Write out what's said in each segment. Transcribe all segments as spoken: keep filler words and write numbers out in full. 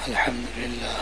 الحمد لله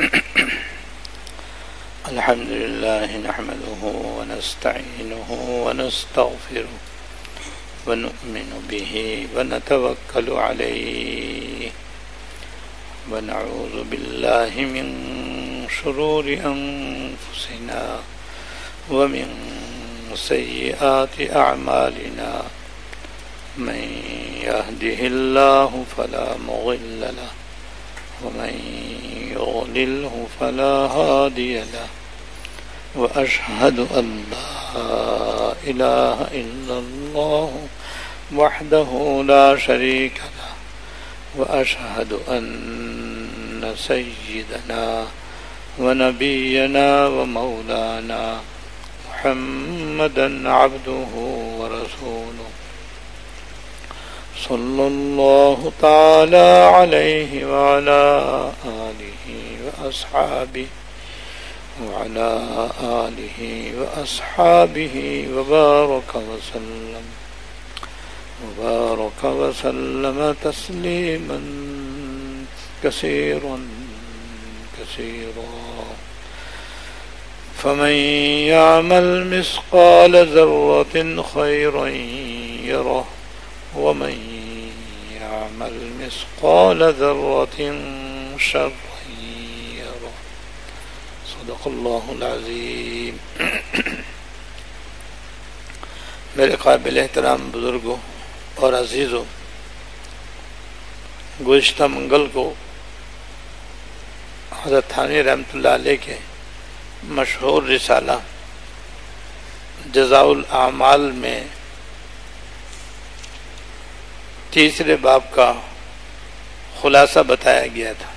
الحمد لله نحمده ونستعينه ونستغفره ونؤمن به ونتوكل عليه ونعوذ بالله من شرور أنفسنا ومن سيئات أعمالنا من يهده الله فلا مضل له ومن يضلله فلا هادي له وأشهد أن لا إله إلا الله وحده لا شريك له وأشهد أن سيدنا ونبينا ومولانا محمدا عبده ورسوله صلى الله تعالى عليه وعلى آله وأصحابه وعلى آله وأصحابه وبارك وسلم وبارك وسلم تسليما كثيرا كثيرا فمن يعمل مثقال ذرة خيرا يره ومن يعمل مثقال ذرة شرا يره صدق اللہ العظیم. میرے قابل احترام بزرگوں اور عزیزوں، گزشتہ منگل کو حضرت تھانوی رحمۃ اللہ علیہ کے مشہور رسالہ جزاء الاعمال میں تیسرے باب کا خلاصہ بتایا گیا تھا.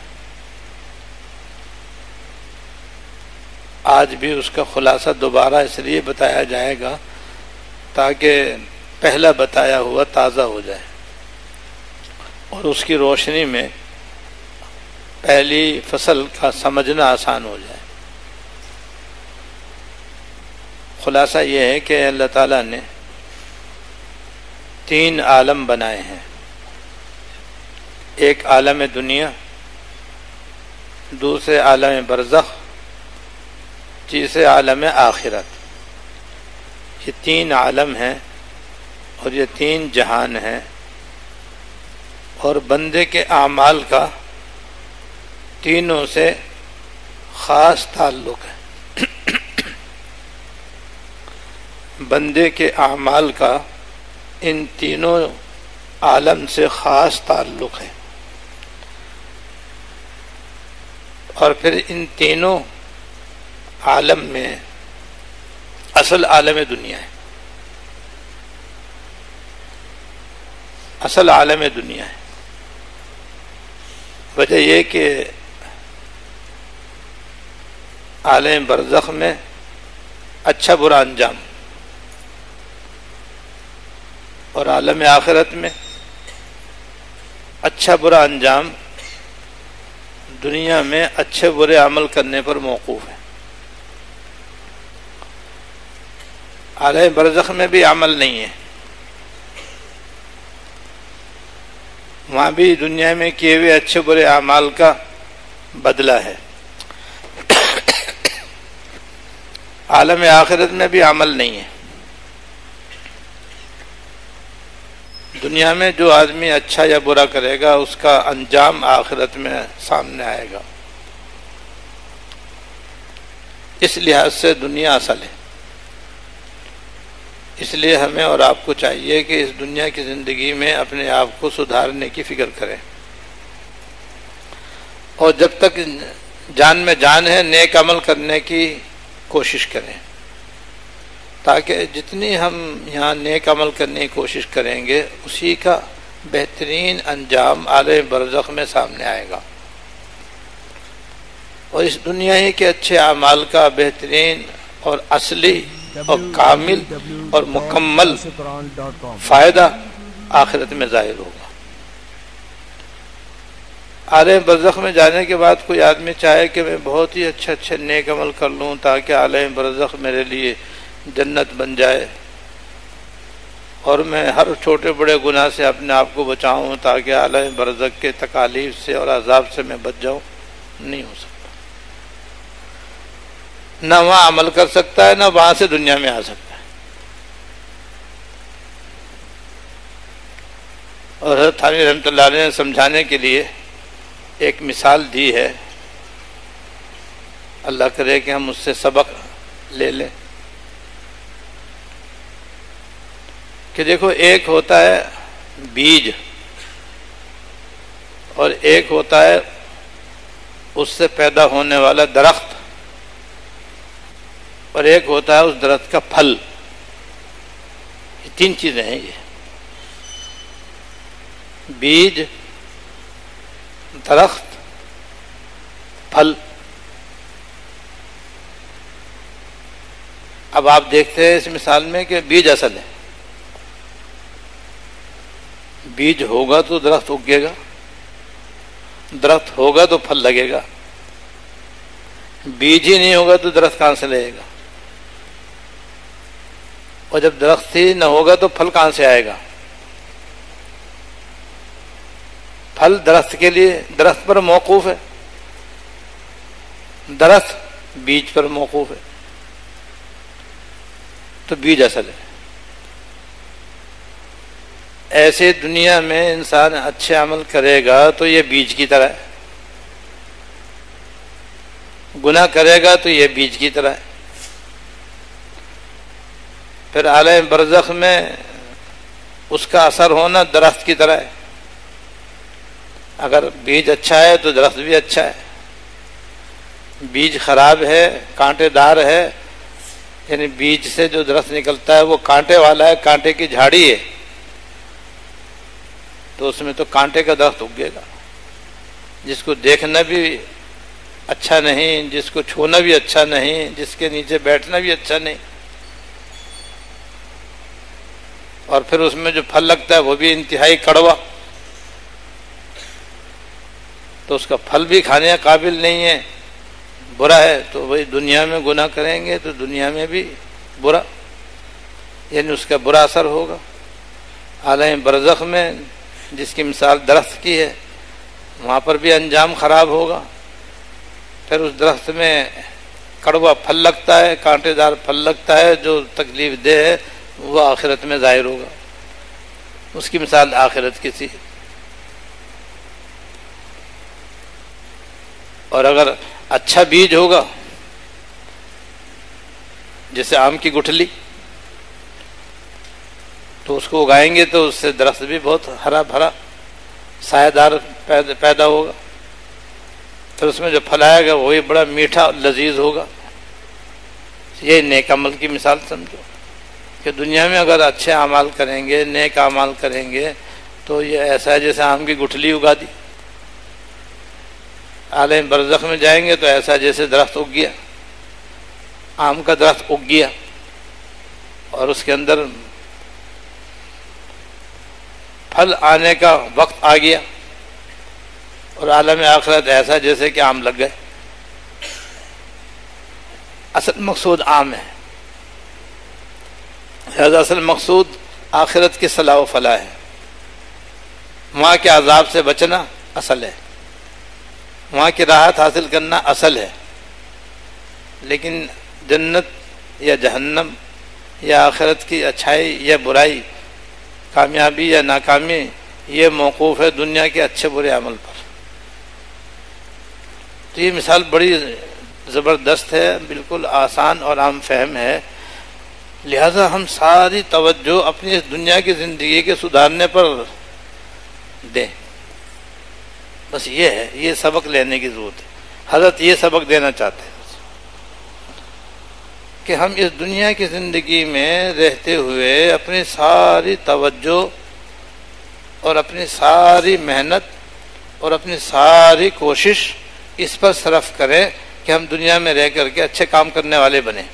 آج بھی اس کا خلاصہ دوبارہ اس لیے بتایا جائے گا تاکہ پہلا بتایا ہوا تازہ ہو جائے اور اس کی روشنی میں پہلی فصل کا سمجھنا آسان ہو جائے. خلاصہ یہ ہے کہ اللہ تعالیٰ نے تین عالم بنائے ہیں. ایک عالم دنیا، دوسرے عالم برزخ، تیسرے عالم آخرت. یہ تین عالم ہیں اور یہ تین جہان ہیں اور بندے کے اعمال کا تینوں سے خاص تعلق ہے. بندے کے اعمال کا ان تینوں عالم سے خاص تعلق ہے اور پھر ان تینوں عالم میں اصل عالم دنیا ہے. اصل عالم دنیا ہے. وجہ یہ کہ عالم برزخ میں اچھا برا انجام اور عالم آخرت میں اچھا برا انجام دنیا میں اچھے برے عمل کرنے پر موقوف ہے. عالم برزخ میں بھی عمل نہیں ہے، وہاں بھی دنیا میں کیے ہوئے اچھے برے اعمال کا بدلہ ہے. عالم آخرت میں بھی عمل نہیں ہے. دنیا میں جو آدمی اچھا یا برا کرے گا اس کا انجام آخرت میں سامنے آئے گا. اس لحاظ سے دنیا اصل ہے. اس لیے ہمیں اور آپ کو چاہیے کہ اس دنیا کی زندگی میں اپنے آپ کو سدھارنے کی فکر کریں اور جب تک جان میں جان ہے نیک عمل کرنے کی کوشش کریں تاکہ جتنی ہم یہاں نیک عمل کرنے کی کوشش کریں گے اسی کا بہترین انجام عالم برزخ میں سامنے آئے گا. اور اس دنیا ہی کے اچھے اعمال کا بہترین اور اصلی اور کامل اور مکمل فائدہ آخرت میں ظاہر ہوگا. عالم برزخ میں جانے کے بعد کوئی آدمی چاہے کہ میں بہت ہی اچھے اچھے نیک عمل کر لوں تاکہ عالم برزخ میرے لیے جنت بن جائے اور میں ہر چھوٹے بڑے گناہ سے اپنے آپ کو بچاؤں تاکہ عالم برزخ کے تکالیف سے اور عذاب سے میں بچ جاؤں. نہیں ہو سکتا، نہ وہاں عمل کر سکتا ہے، نہ وہاں سے دنیا میں آ سکتا ہے۔ اور حضرت تھانوی رحمۃ اللہ علیہ نے سمجھانے کے لیے ایک مثال دی ہے، اللہ کرے کہ ہم اس سے سبق لے لیں، کہ دیکھو ایک ہوتا ہے بیج اور ایک ہوتا ہے اس سے پیدا ہونے والا درخت، اور ایک ہوتا ہے اس درخت کا پھل۔ یہ تین چیزیں ہیں، یہ بیج، درخت، پھل۔ اب آپ دیکھتے ہیں اس مثال میں کہ بیج اصل ہے، بیج ہوگا تو درخت اگے گا، درخت ہوگا تو پھل لگے گا، بیج ہی نہیں ہوگا تو درخت کہاں سے لگے گا؟ اور جب درخت ہی نہ ہوگا تو پھل کہاں سے آئے گا؟ پھل درخت کے لیے درخت پر موقوف ہے، درخت بیج پر موقوف ہے، تو بیج اصل ہے۔ ایسے دنیا میں انسان اچھے عمل کرے گا تو یہ بیج کی طرح ہے، گناہ کرے گا تو یہ بیج کی طرح ہے، پھر عالم برزخ میں اس کا اثر ہونا درخت کی طرح ہے۔ اگر بیج اچھا ہے تو درخت بھی اچھا ہے، بیج خراب ہے، کانٹے دار ہے، یعنی بیج سے جو درخت نکلتا ہے وہ کانٹے والا ہے، کانٹے کی جھاڑی ہے، تو اس میں تو کانٹے کا درخت اگے گا، جس کو دیکھنا بھی اچھا نہیں، جس کو چھونا بھی اچھا نہیں، جس کے نیچے بیٹھنا بھی اچھا نہیں، اور پھر اس میں جو پھل لگتا ہے وہ بھی انتہائی کڑوا، تو اس کا پھل بھی کھانے کا قابل نہیں ہے، برا ہے۔ تو وہی دنیا میں گناہ کریں گے تو دنیا میں بھی برا، یعنی اس کا برا اثر ہوگا۔ عالم برزخ میں جس کی مثال درخت کی ہے، وہاں پر بھی انجام خراب ہوگا، پھر اس درخت میں کڑوا پھل لگتا ہے، کانٹے دار پھل لگتا ہے جو تکلیف دہ ہے، وہ آخرت میں ظاہر ہوگا۔ اس کی مثال آخرت کی سی۔ اور اگر اچھا بیج ہوگا، جیسے آم کی گٹھلی، تو اس کو اگائیں گے تو اس سے درخت بھی بہت ہرا بھرا سایہ دار پیدا ہوگا، پھر اس میں جو پھل آئے گا وہی بڑا میٹھا اور لذیذ ہوگا۔ یہ نیک عمل کی مثال سمجھو کہ دنیا میں اگر اچھے اعمال کریں گے، نیک اعمال کریں گے، تو یہ ایسا ہے جیسے آم کی گٹھلی اگا دی۔ عالم برزخ میں جائیں گے تو ایسا جیسے درخت اگ گیا، آم کا درخت اگ گیا اور اس کے اندر پھل آنے کا وقت آ گیا، اور عالم آخرت ایسا جیسے کہ آم لگ گئے۔ اصل مقصود عام ہے، لہذا اصل مقصود آخرت کی صلاح و فلاح ہے، وہاں کے عذاب سے بچنا اصل ہے، وہاں کی راحت حاصل کرنا اصل ہے۔ لیکن جنت یا جہنم یا آخرت کی اچھائی یا برائی، کامیابی یا ناکامی، یہ موقوف ہے دنیا کے اچھے برے عمل پر۔ تو یہ مثال بڑی زبردست ہے، بالکل آسان اور عام فہم ہے، لہذا ہم ساری توجہ اپنی اس دنیا کی زندگی کے سدھارنے پر دیں، بس یہ ہے، یہ سبق لینے کی ضرورت ہے۔ حضرت یہ سبق دینا چاہتے ہیں کہ ہم اس دنیا کی زندگی میں رہتے ہوئے اپنی ساری توجہ اور اپنی ساری محنت اور اپنی ساری کوشش اس پر صرف کریں کہ ہم دنیا میں رہ کر کے اچھے کام کرنے والے بنیں،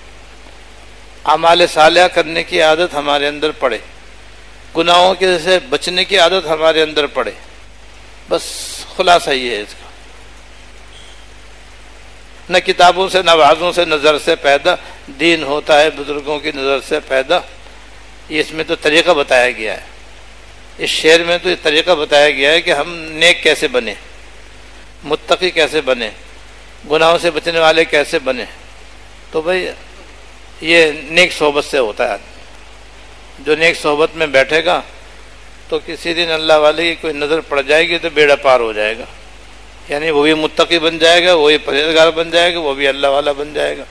اعمال صالحہ کرنے کی عادت ہمارے اندر پڑے، گناہوں کے سے بچنے کی عادت ہمارے اندر پڑے، بس خلاصہ یہ ہے اس کا۔ نہ کتابوں سے، نہ وعظوں سے، نظر سے پیدا دین ہوتا ہے، بزرگوں کی نظر سے پیدا۔ یہ اس میں تو طریقہ بتایا گیا ہے، اس شعر میں تو یہ طریقہ بتایا گیا ہے کہ ہم نیک کیسے بنے۔ متقی کیسے بنے، گناہوں سے بچنے والے کیسے بنے؟ تو بھئی یہ نیک صحبت سے ہوتا ہے۔ جو نیک صحبت میں بیٹھے گا تو کسی دن اللہ والے کی کوئی نظر پڑ جائے گی تو بیڑا پار ہو جائے گا، یعنی وہ بھی متقی بن جائے گا، وہی پرہیزگار بن جائے گا، وہ بھی اللہ والا بن جائے گا۔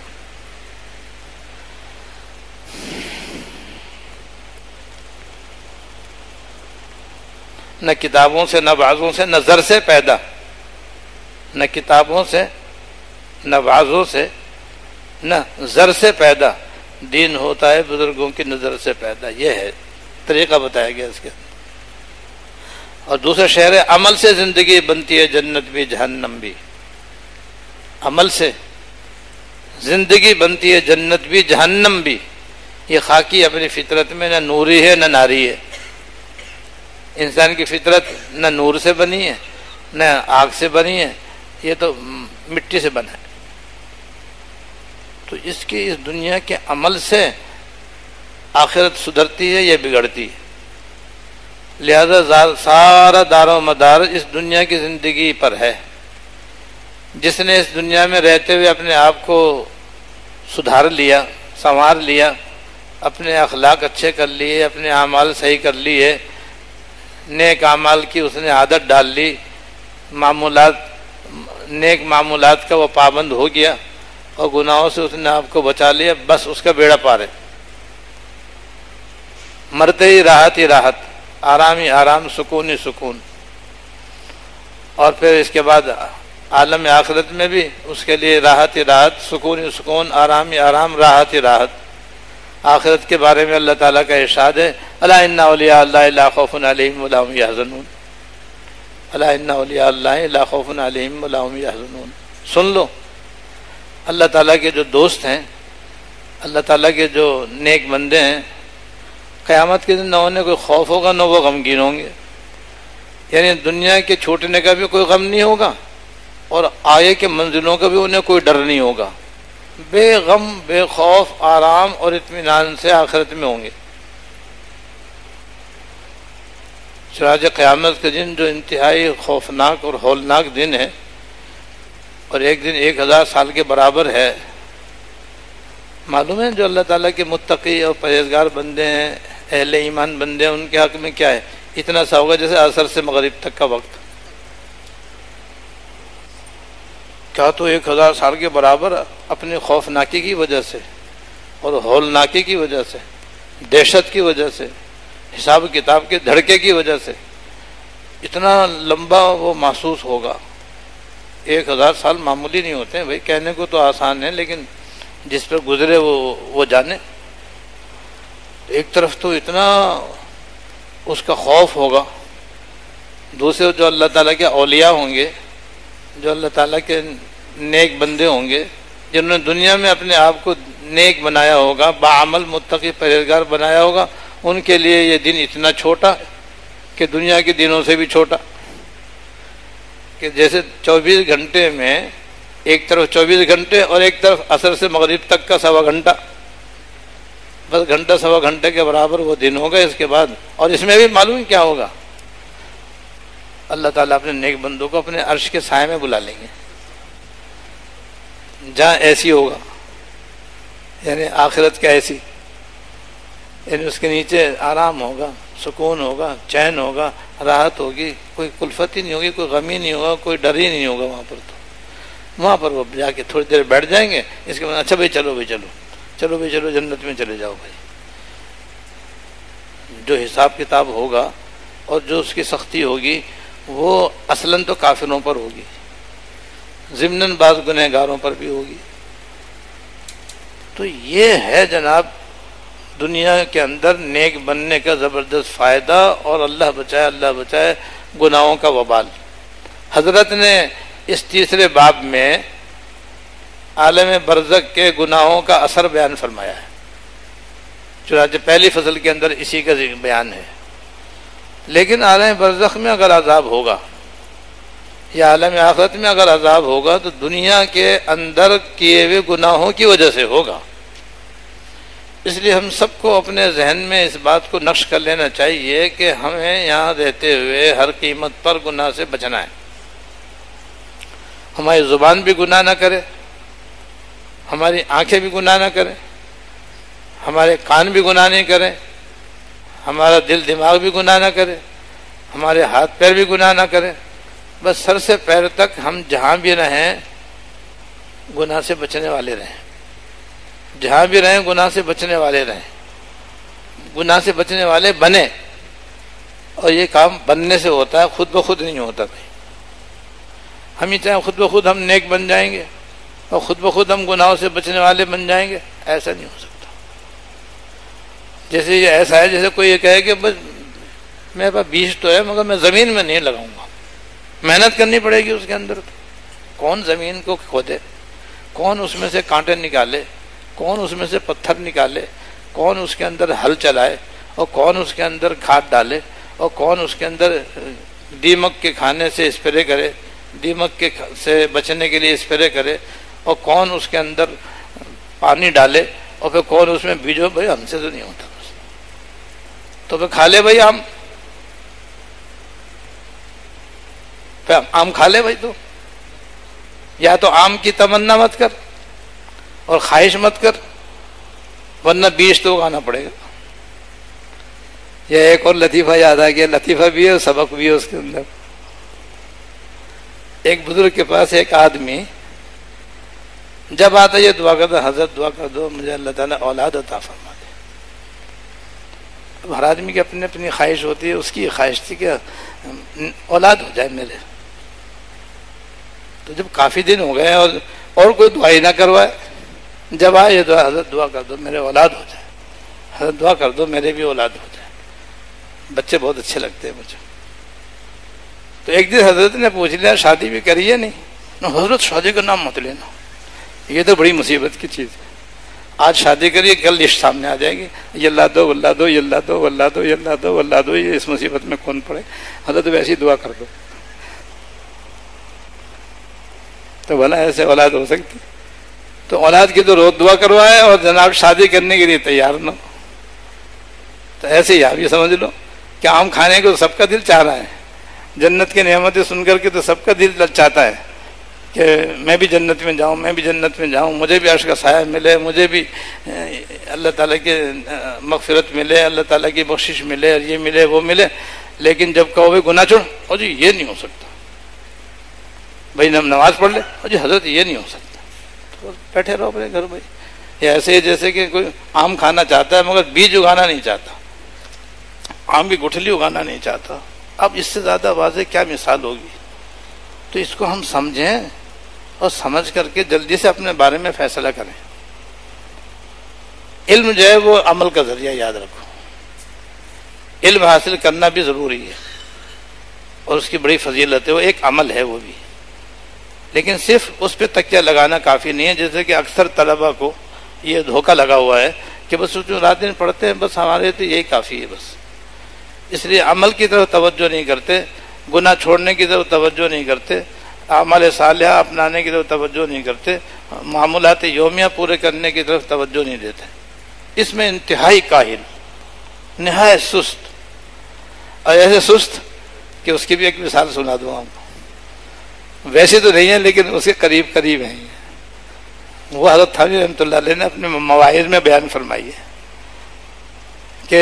نہ کتابوں سے، نہ وعظوں سے، نہ زر سے پیدا، نہ کتابوں سے، نہ وعظوں سے، نہ زر سے پیدا، دین ہوتا ہے بزرگوں کی نظر سے پیدا۔ یہ ہے طریقہ بتایا گیا اس کے۔ اور دوسرا شعر ہے عمل سے زندگی بنتی ہے جنت بھی جہنم بھی، عمل سے زندگی بنتی ہے جنت بھی جہنم بھی۔ یہ خاکی اپنی فطرت میں نہ نوری ہے نہ ناری ہے۔ انسان کی فطرت نہ نور سے بنی ہے نہ آگ سے بنی ہے، یہ تو مٹی سے بنا ہے۔ تو اس کی اس دنیا کے عمل سے آخرت سدھرتی ہے یا بگڑتی ہے۔ لہذا سارا دار و مدار اس دنیا کی زندگی پر ہے۔ جس نے اس دنیا میں رہتے ہوئے اپنے آپ کو سدھار لیا، سنوار لیا، اپنے اخلاق اچھے کر لیے، اپنے اعمال صحیح کر لیے، نیک اعمال کی اس نے عادت ڈال لی، معمولات نیک معمولات کا وہ پابند ہو گیا اور گناہوں سے اس نے آپ کو بچا لیا، بس اس کا بیڑا پار ہے۔ مرتے ہی راحت ہی راحت، آرام ہی آرام، سکون ہی سکون۔ اور پھر اس کے بعد عالم آخرت میں بھی اس کے لیے راحت ہی راحت، سکون ہی سکون، آرام ہی آرام، راحت ہی راحت۔ آخرت کے بارے میں اللہ تعالیٰ کا ارشاد ہے الا ان اولیاء اللہ لا خوف علیہم ولا هم يحزنون، الا ان اولیاء اللہ لا خوف علیہم ولا هم يحزنون۔ سن لو، اللہ تعالیٰ کے جو دوست ہیں، اللہ تعالیٰ کے جو نیک بندے ہیں، قیامت کے دن نہ انہیں کوئی خوف ہوگا نہ وہ غمگین ہوں گے، یعنی دنیا کے چھوٹنے کا بھی کوئی غم نہیں ہوگا اور آگے کے منزلوں کا بھی انہیں کوئی ڈر نہیں ہوگا، بے غم بے خوف آرام اور اطمینان سے آخرت میں ہوں گے۔ چنانچہ قیامت کے دن جو انتہائی خوفناک اور ہولناک دن ہے، اور ایک دن ایک ہزار سال کے برابر ہے، معلوم ہے جو اللہ تعالیٰ کے متقی اور پرہیزگار بندے ہیں، اہل ایمان بندے ہیں، ان کے حق میں کیا ہے، اتنا سا ہوگا جیسے عصر سے مغرب تک کا وقت۔ کیا تو ایک ہزار سال کے برابر اپنی خوفناکی کی وجہ سے اور ہولناکی کی وجہ سے، دہشت کی وجہ سے، حساب کتاب کے دھڑکے کی وجہ سے اتنا لمبا وہ محسوس ہوگا۔ ایک ہزار سال معمولی نہیں ہوتے ہیں بھائی، کہنے کو تو آسان ہے لیکن جس پر گزرے وہ وہ جانے۔ ایک طرف تو اتنا اس کا خوف ہوگا، دوسرے جو اللہ تعالیٰ کے اولیاء ہوں گے، جو اللہ تعالیٰ کے نیک بندے ہوں گے، جنہوں نے دنیا میں اپنے آپ کو نیک بنایا ہوگا، باعمل متقی پرہیزگار بنایا ہوگا، ان کے لیے یہ دن اتنا چھوٹا کہ دنیا کے دنوں سے بھی چھوٹا، کہ جیسے چوبیس گھنٹے میں ایک طرف چوبیس گھنٹے اور ایک طرف عصر سے مغرب تک کا سوا گھنٹہ، بس گھنٹہ سوا گھنٹے کے برابر وہ دن ہوگا۔ اس کے بعد اور اس میں بھی معلوم کیا ہوگا، اللہ تعالیٰ اپنے نیک بندوں کو اپنے عرش کے سائے میں بلا لیں گے، جہاں ایسی ہوگا، یعنی آخرت کا ایسی، یعنی اس کے نیچے آرام ہوگا، سکون ہوگا، چین ہوگا، راحت ہوگی، کوئی کلفت ہی نہیں ہوگی، کوئی غم ہی نہیں ہوگا، کوئی ڈر ہی نہیں ہوگا وہاں پر۔ تو وہاں پر وہ جا کے تھوڑی دیر بیٹھ جائیں گے، اس کے بعد اچھا بھائی چلو بھائی چلو چلو بھائی چلو جنت میں چلے جاؤ بھائی۔ جو حساب کتاب ہوگا اور جو اس کی سختی ہوگی وہ اصلاً تو کافروں پر ہوگی، ضمناً بعض گنہگاروں پر بھی ہوگی۔ تو یہ ہے جناب دنیا کے اندر نیک بننے کا زبردست فائدہ، اور اللہ بچائے اللہ بچائے گناہوں کا وبال۔ حضرت نے اس تیسرے باب میں عالم برزخ کے گناہوں کا اثر بیان فرمایا ہے، چنانچہ پہلی فصل کے اندر اسی کا بیان ہے۔ لیکن عالم برزخ میں اگر عذاب ہوگا یا عالم آخرت میں اگر عذاب ہوگا تو دنیا کے اندر کیے ہوئے گناہوں کی وجہ سے ہوگا۔ اس لیے ہم سب کو اپنے ذہن میں اس بات کو نقش کر لینا چاہیے کہ ہمیں یہاں رہتے ہوئے ہر قیمت پر گناہ سے بچنا ہے، ہماری زبان بھی گناہ نہ کرے، ہماری آنکھیں بھی گناہ نہ کریں، ہمارے کان بھی گناہ نہیں کریں، ہمارا دل دماغ بھی گناہ نہ کرے، ہمارے ہاتھ پیر بھی گناہ نہ کریں، بس سر سے پیر تک ہم جہاں بھی رہیں گناہ سے بچنے والے رہیں، جہاں بھی رہیں گناہ سے بچنے والے رہیں، گناہ سے بچنے والے بنے۔ اور یہ کام بننے سے ہوتا ہے، خود بخود نہیں ہوتا بھائی۔ ہم یہ چاہیں خود بخود ہم نیک بن جائیں گے اور خود بخود ہم گناہوں سے بچنے والے بن جائیں گے، ایسا نہیں ہو سکتا۔ جیسے یہ ایسا ہے جیسے کوئی یہ کہے کہ بس میرے پاس بیج تو ہے مگر میں زمین میں نہیں لگاؤں گا، محنت کرنی پڑے گی اس کے اندر۔ کون زمین کو کھودے، کون اس میں سے کانٹے نکالے، کون اس میں سے پتھر نکالے، کون اس کے اندر ہل چلائے، اور کون اس کے اندر کھاد ڈالے، اور کون اس کے اندر دیمک کے کھانے سے اسپرے کرے، دیمک کے سے بچنے کے لیے اسپرے کرے، اور کون اس کے اندر پانی ڈالے، اور پھر کون اس میں بیجو۔ بھائی ہم سے تو نہیں ہوتا، بس تو پھر کھا لے بھائی آم، پھر آم کھا لے بھائی۔ تو یا تو آم کی تمنا مت کر اور خواہش مت کر، ورنہ بیج تو اگانا پڑے گا۔ یہ ایک اور لطیفہ یاد آ گیا، لطیفہ بھی ہے اور سبق بھی ہے اس کے اندر۔ ایک بزرگ کے پاس ایک آدمی جب آتا یہ دعا کرتا، حضرت دعا کر دو مجھے اللہ تعالیٰ اولاد عطا فرما دے۔ اب ہر آدمی کی اپنی اپنی خواہش ہوتی ہے، اس کی خواہش تھی کہ اولاد ہو جائے میرے۔ تو جب کافی دن ہو گئے اور اور کوئی دعا ہی نہ کروائے، جب آئے یہ دعا، حضرت دعا کر دو میرے اولاد ہو جائے، حضرت دعا کر دو میرے بھی اولاد ہو جائے، بچے بہت اچھے لگتے ہیں مجھے۔ تو ایک دن حضرت نے پوچھ لیا شادی بھی کری ہے نہیں؟ نو حضرت شادی کا نام مت لینا، یہ تو بڑی مصیبت کی چیز ہے۔ آج شادی کریے کل لسٹ سامنے آ جائے گی، یہ اللہ دو اللہ دو یہ اللہ دو اللہ دو یہ اللہ دو اللہ دو، یہ اس مصیبت میں کون پڑے؟ حضرت ویسی دعا کر دو۔ تو بولا ایسے اولاد ہو سکتی؟ تو اولاد کی تو روز دعا کروائے اور جناب شادی کرنے کے لیے تیار نہ ہو۔ تو ایسے ہی آپ یہ سمجھ لو کہ آم کھانے کو سب کا دل چاہ رہا ہے، جنت کی نعمتیں سن کر کے تو سب کا دل چاہتا ہے کہ میں بھی جنت میں جاؤں، میں بھی جنت میں جاؤں، مجھے بھی عرش کا سایہ ملے، مجھے بھی اللہ تعالیٰ کی مغفرت ملے، اللہ تعالیٰ کی بخشش ملے، اور یہ ملے وہ ملے۔ لیکن جب کہو بھائی گناہ چھوڑ، اور جی یہ نہیں ہو سکتا، بھائی نماز پڑھ لے، اور جی حضرت یہ نہیں ہو سکتا، تو بیٹھے رہو اپنے گھر بھائی۔ یہ ایسے ہی جیسے کہ کوئی آم کھانا چاہتا ہے مگر بیج اگانا نہیں چاہتا، آم کی گٹھلی اگانا نہیں چاہتا۔ اب اس سے زیادہ واضح کیا مثال ہوگی؟ تو اس کو ہم سمجھیں اور سمجھ کر کے جلدی سے اپنے بارے میں فیصلہ کریں۔ علم جو ہے وہ عمل کا ذریعہ، یاد رکھو، علم حاصل کرنا بھی ضروری ہے اور اس کی بڑی فضیلت ہے، وہ ایک عمل ہے وہ بھی، لیکن صرف اس پہ تکیہ لگانا کافی نہیں ہے۔ جیسے کہ اکثر طلبہ کو یہ دھوکہ لگا ہوا ہے کہ بس جو رات دن پڑھتے ہیں بس ہمارے تو یہی کافی ہے، بس اس لیے عمل کی طرف توجہ نہیں کرتے، گناہ چھوڑنے کی طرف توجہ نہیں کرتے، اعمال صالحہ اپنانے کی طرف توجہ نہیں کرتے، معمولات یومیہ پورے کرنے کی طرف توجہ نہیں دیتے۔ اس میں انتہائی کاہل، نہایت سست، اور ایسے سست کہ اس کی بھی ایک مثال سنا دوں آپ کو، ویسے تو نہیں ہے لیکن اس کے قریب قریب ہیں۔ وہ حضرت تھانوی رحمۃ اللہ علیہ نے اپنے مواعظ میں بیان فرمائی ہے کہ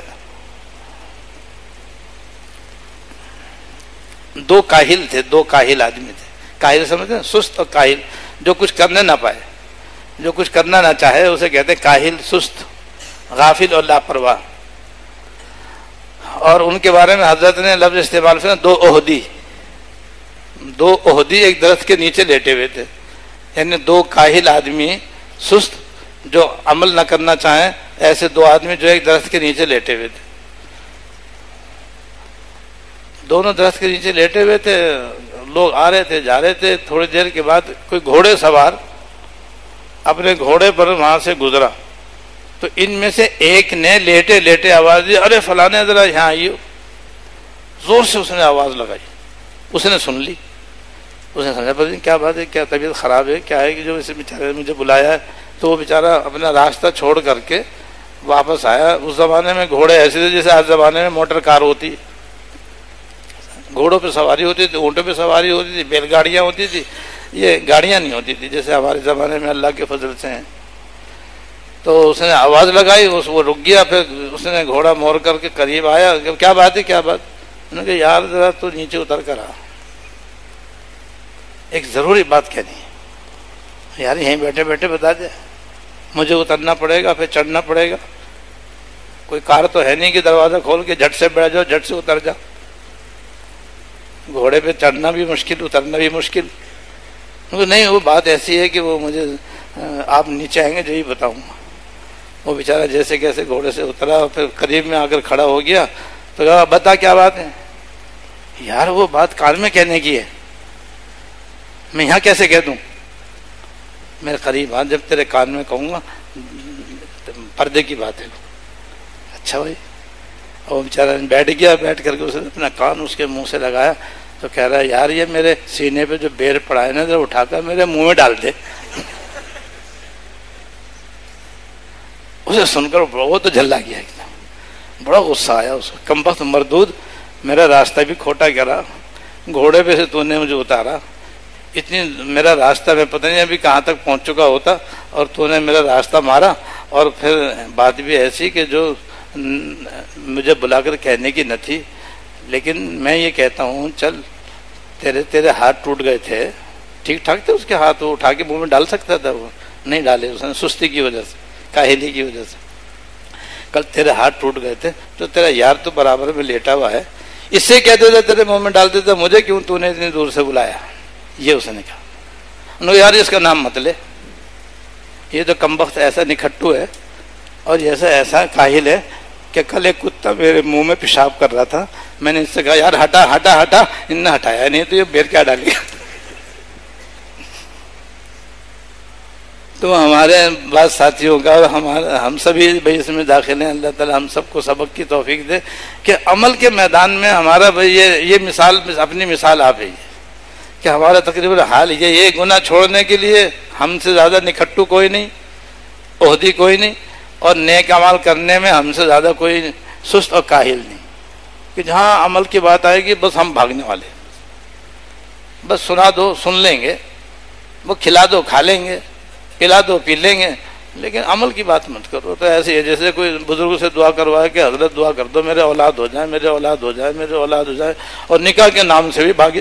دو کاہل تھے، دو کاہل آدمی تھے۔ کاہل سمجھتے ہیں سست اور کاہل، جو کچھ کرنے نہ پائے، جو کچھ کرنا نہ چاہے اسے کہتے ہیں کاہل، سست، غافل اور لاپرواہ۔ اور ان کے بارے میں حضرت نے لفظ استعمال کیا، دو عہدی، دو عہدی ایک درخت کے نیچے لیٹے ہوئے تھے، یعنی دو کاہل آدمی سست جو عمل نہ کرنا چاہیں، ایسے دو آدمی جو ایک درخت کے نیچے لیٹے ہوئے تھے۔ دونوں درخت کے نیچے لیٹے ہوئے تھے، لوگ آ رہے تھے جا رہے تھے۔ تھوڑی دیر کے بعد کوئی گھوڑے سوار اپنے گھوڑے پر وہاں سے گزرا، تو ان میں سے ایک نے لیٹے لیٹے آواز دی، ارے فلانے ذرا یہاں آئیے۔ زور سے اس نے آواز لگائی، اس نے سن لی، اس نے سمجھا پتہ کیا بات ہے، کیا طبیعت خراب ہے، کیا ہے کہ جو اسے بیچارے مجھے بلایا ہے۔ تو وہ بیچارہ اپنا راستہ چھوڑ کر کے واپس آیا۔ اس زمانے میں گھوڑے ایسے تھے جیسے آج زمانے میں موٹر کار ہوتی ہے، گھوڑوں پہ سواری ہوتی تھی، اونٹوں پہ سواری ہوتی تھی، بیل گاڑیاں ہوتی تھی، یہ گاڑیاں نہیں ہوتی تھی جیسے ہمارے زمانے میں اللہ کے فضل سے ہیں. تو اس نے آواز لگائی, اس وہ رک گیا, پھر اس نے گھوڑا موڑ کر کے قریب آیا, کیا بات ہے کیا بات؟ انہوں نے کہا یار ذرا تو نیچے اتر کر آ, ایک ضروری بات کہنی ہے. یار یہیں بیٹھے بیٹھے بتا دے, مجھے اترنا پڑے گا, پھر چڑھنا پڑے گا, کوئی کار تو ہے نہیں کہ دروازہ کھول کے جھٹ سے بیٹھ جاؤ جھٹ سے اتر جاؤ. گھوڑے پہ چڑھنا بھی مشکل, اترنا بھی مشکل. نہیں وہ بات ایسی ہے کہ وہ مجھے آپ نیچے آئیں گے جو ہی بتاؤں گا. وہ بیچارہ جیسے کیسے گھوڑے سے اترا, پھر قریب میں آ کر کھڑا ہو گیا تو کہا بتا کیا بات ہے؟ یار وہ بات کان میں کہنے کی ہے, میں یہاں کیسے کہہ دوں؟ میرے قریب آ, جب تیرے کان میں کہوں گا پردے کی بات ہے. اچھا بھائی. اور بیچارہ بیٹھ گیا, بیٹھ کر کے اس نے اپنا کان اس کے منہ سے لگایا تو کہہ رہا ہے یار یہ میرے سینے پہ جو بیر پڑا ہے نا ذرا اٹھا کر میرے منہ میں ڈال دے. اسے سن کر وہ تو جھلا گیا ایک دم, بڑا غصہ آیا اس کو. کمبخت مردود, میرا راستہ بھی کھوٹا کرا, گھوڑے پہ سے تو نے مجھے اتارا, اتنی میرا راستہ میں پتہ نہیں ابھی کہاں تک پہنچ چکا ہوتا, اور تو نے میرا راستہ مارا. اور پھر بات بھی ایسی کہ جو مجھے بلا کر کہنے کی نہ تھی, لیکن میں یہ کہتا ہوں چل تیرے تیرے ہاتھ ٹوٹ گئے تھے, ٹھیک ٹھاک تھے اس کے ہاتھ, وہ اٹھا کے منہ میں ڈال سکتا تھا, وہ نہیں ڈالے اس نے سستی کی وجہ سے, کاہلی کی وجہ سے. کل تیرے ہاتھ ٹوٹ گئے تھے تو تیرا یار تو برابر میں لیٹا ہوا ہے, اس سے کہتے تھے تیرے منہ میں ڈال دیتا, مجھے کیوں تو نے اتنی دور سے بلایا؟ یہ اس نے کہا. انہوں نے یار اس کا نام مت لے, یہ تو کمبخت ایسا نکھٹو ہے اور جیسا ایسا کاہل ہے کہ کل ایک کتا میرے منہ میں پیشاب کر رہا تھا, میں نے اس سے کہا یار ہٹا ہٹا ہٹا, ان نے ہٹایا نہیں تو یہ بیر کیا ڈالے گا. تو ہمارے بعض ساتھیوں کا, ہمارا ہم سبھی بھائی اس میں داخل ہیں, اللہ تعالی ہم سب کو سبق کی توفیق دے کہ عمل کے میدان میں ہمارا بھائی یہ یہ مثال اپنی مثال آپ ہے کہ ہمارا تقریباً حال یہ یہ گناہ چھوڑنے کے لیے ہم سے زیادہ نکھٹو کوئی نہیں, عہدی کوئی نہیں, اور نیک عمل کرنے میں ہم سے زیادہ کوئی سست اور کاہل نہیں, کہ جہاں عمل کی بات آئے گی بس ہم بھاگنے والے, بس سنا دو سن لیں گے, وہ کھلا دو کھا لیں گے, پلا دو پی لیں گے, لیکن عمل کی بات مت کرو. تو ایسے ہے جیسے کوئی بزرگ سے دعا کروائے کہ حضرت دعا کر دو میرے اولاد ہو جائیں, میرے اولاد ہو جائے, میرے اولاد ہو جائے, اور نکاح کے نام سے بھی بھاگے.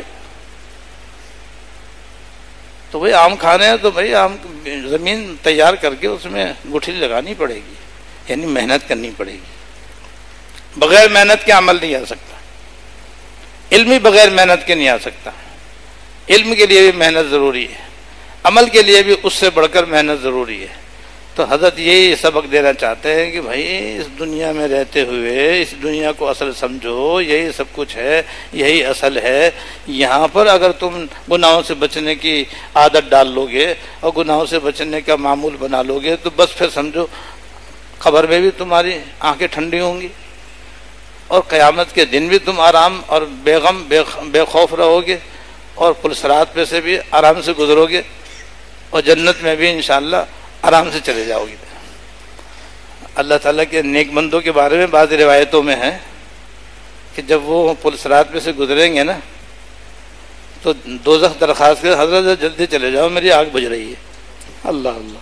تو بھائی آم کھانے ہیں تو بھائی آم زمین تیار کر کے اس میں گٹھلی لگانی پڑے گی, یعنی محنت کرنی پڑے گی. بغیر محنت کے عمل نہیں آ سکتا, علم بھی بغیر محنت کے نہیں آ سکتا. علم کے لیے بھی محنت ضروری ہے, عمل کے لیے بھی اس سے بڑھ کر محنت ضروری ہے. تو حضرت یہی سبق دینا چاہتے ہیں کہ بھائی اس دنیا میں رہتے ہوئے اس دنیا کو اصل سمجھو, یہی سب کچھ ہے, یہی اصل ہے. یہاں پر اگر تم گناہوں سے بچنے کی عادت ڈال لو گے اور گناہوں سے بچنے کا معمول بنا لو گے تو بس پھر سمجھو قبر میں بھی تمہاری آنکھیں ٹھنڈی ہوں گی, اور قیامت کے دن بھی تم آرام اور بے غم بے خوف رہو گے, اور پلسرات پہ سے بھی آرام سے گزرو گے, اور جنت میں بھی انشاءاللہ آرام سے چلے جاؤ گے. اللہ تعالیٰ کے نیک بندوں کے بارے میں بعض روایتوں میں ہے کہ جب وہ پلسرات پہ سے گزریں گے نا تو دوزخ درخواست کرے حضرت جلدی چلے جاؤ میری آگ بجھ رہی ہے. اللہ اللہ.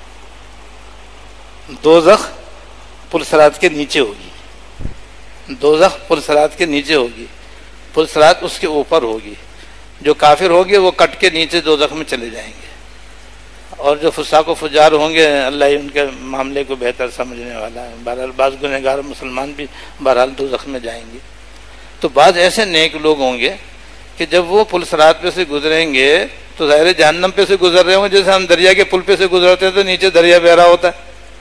دوزخ پلسرات کے نیچے ہوگی, دوزخ پلسرات کے نیچے ہوگی, پلسرات اس کے اوپر ہوگی. جو کافر ہوں گے وہ کٹ کے نیچے دوزخ میں چلے جائیں گے, اور جو فساق و فجار ہوں گے اللہ ہی ان کے معاملے کو بہتر سمجھنے والا ہے. بہرحال بعض گنہگار مسلمان بھی بہرحال دوزخ میں جائیں گے. تو بعض ایسے نیک لوگ ہوں گے کہ جب وہ پل صراط پہ سے گزریں گے تو ظاہر جہنم پہ سے گزر رہے ہوں گے, جیسے ہم دریا کے پل پہ سے گزرتے ہیں تو نیچے دریا بہ رہا ہوتا ہے,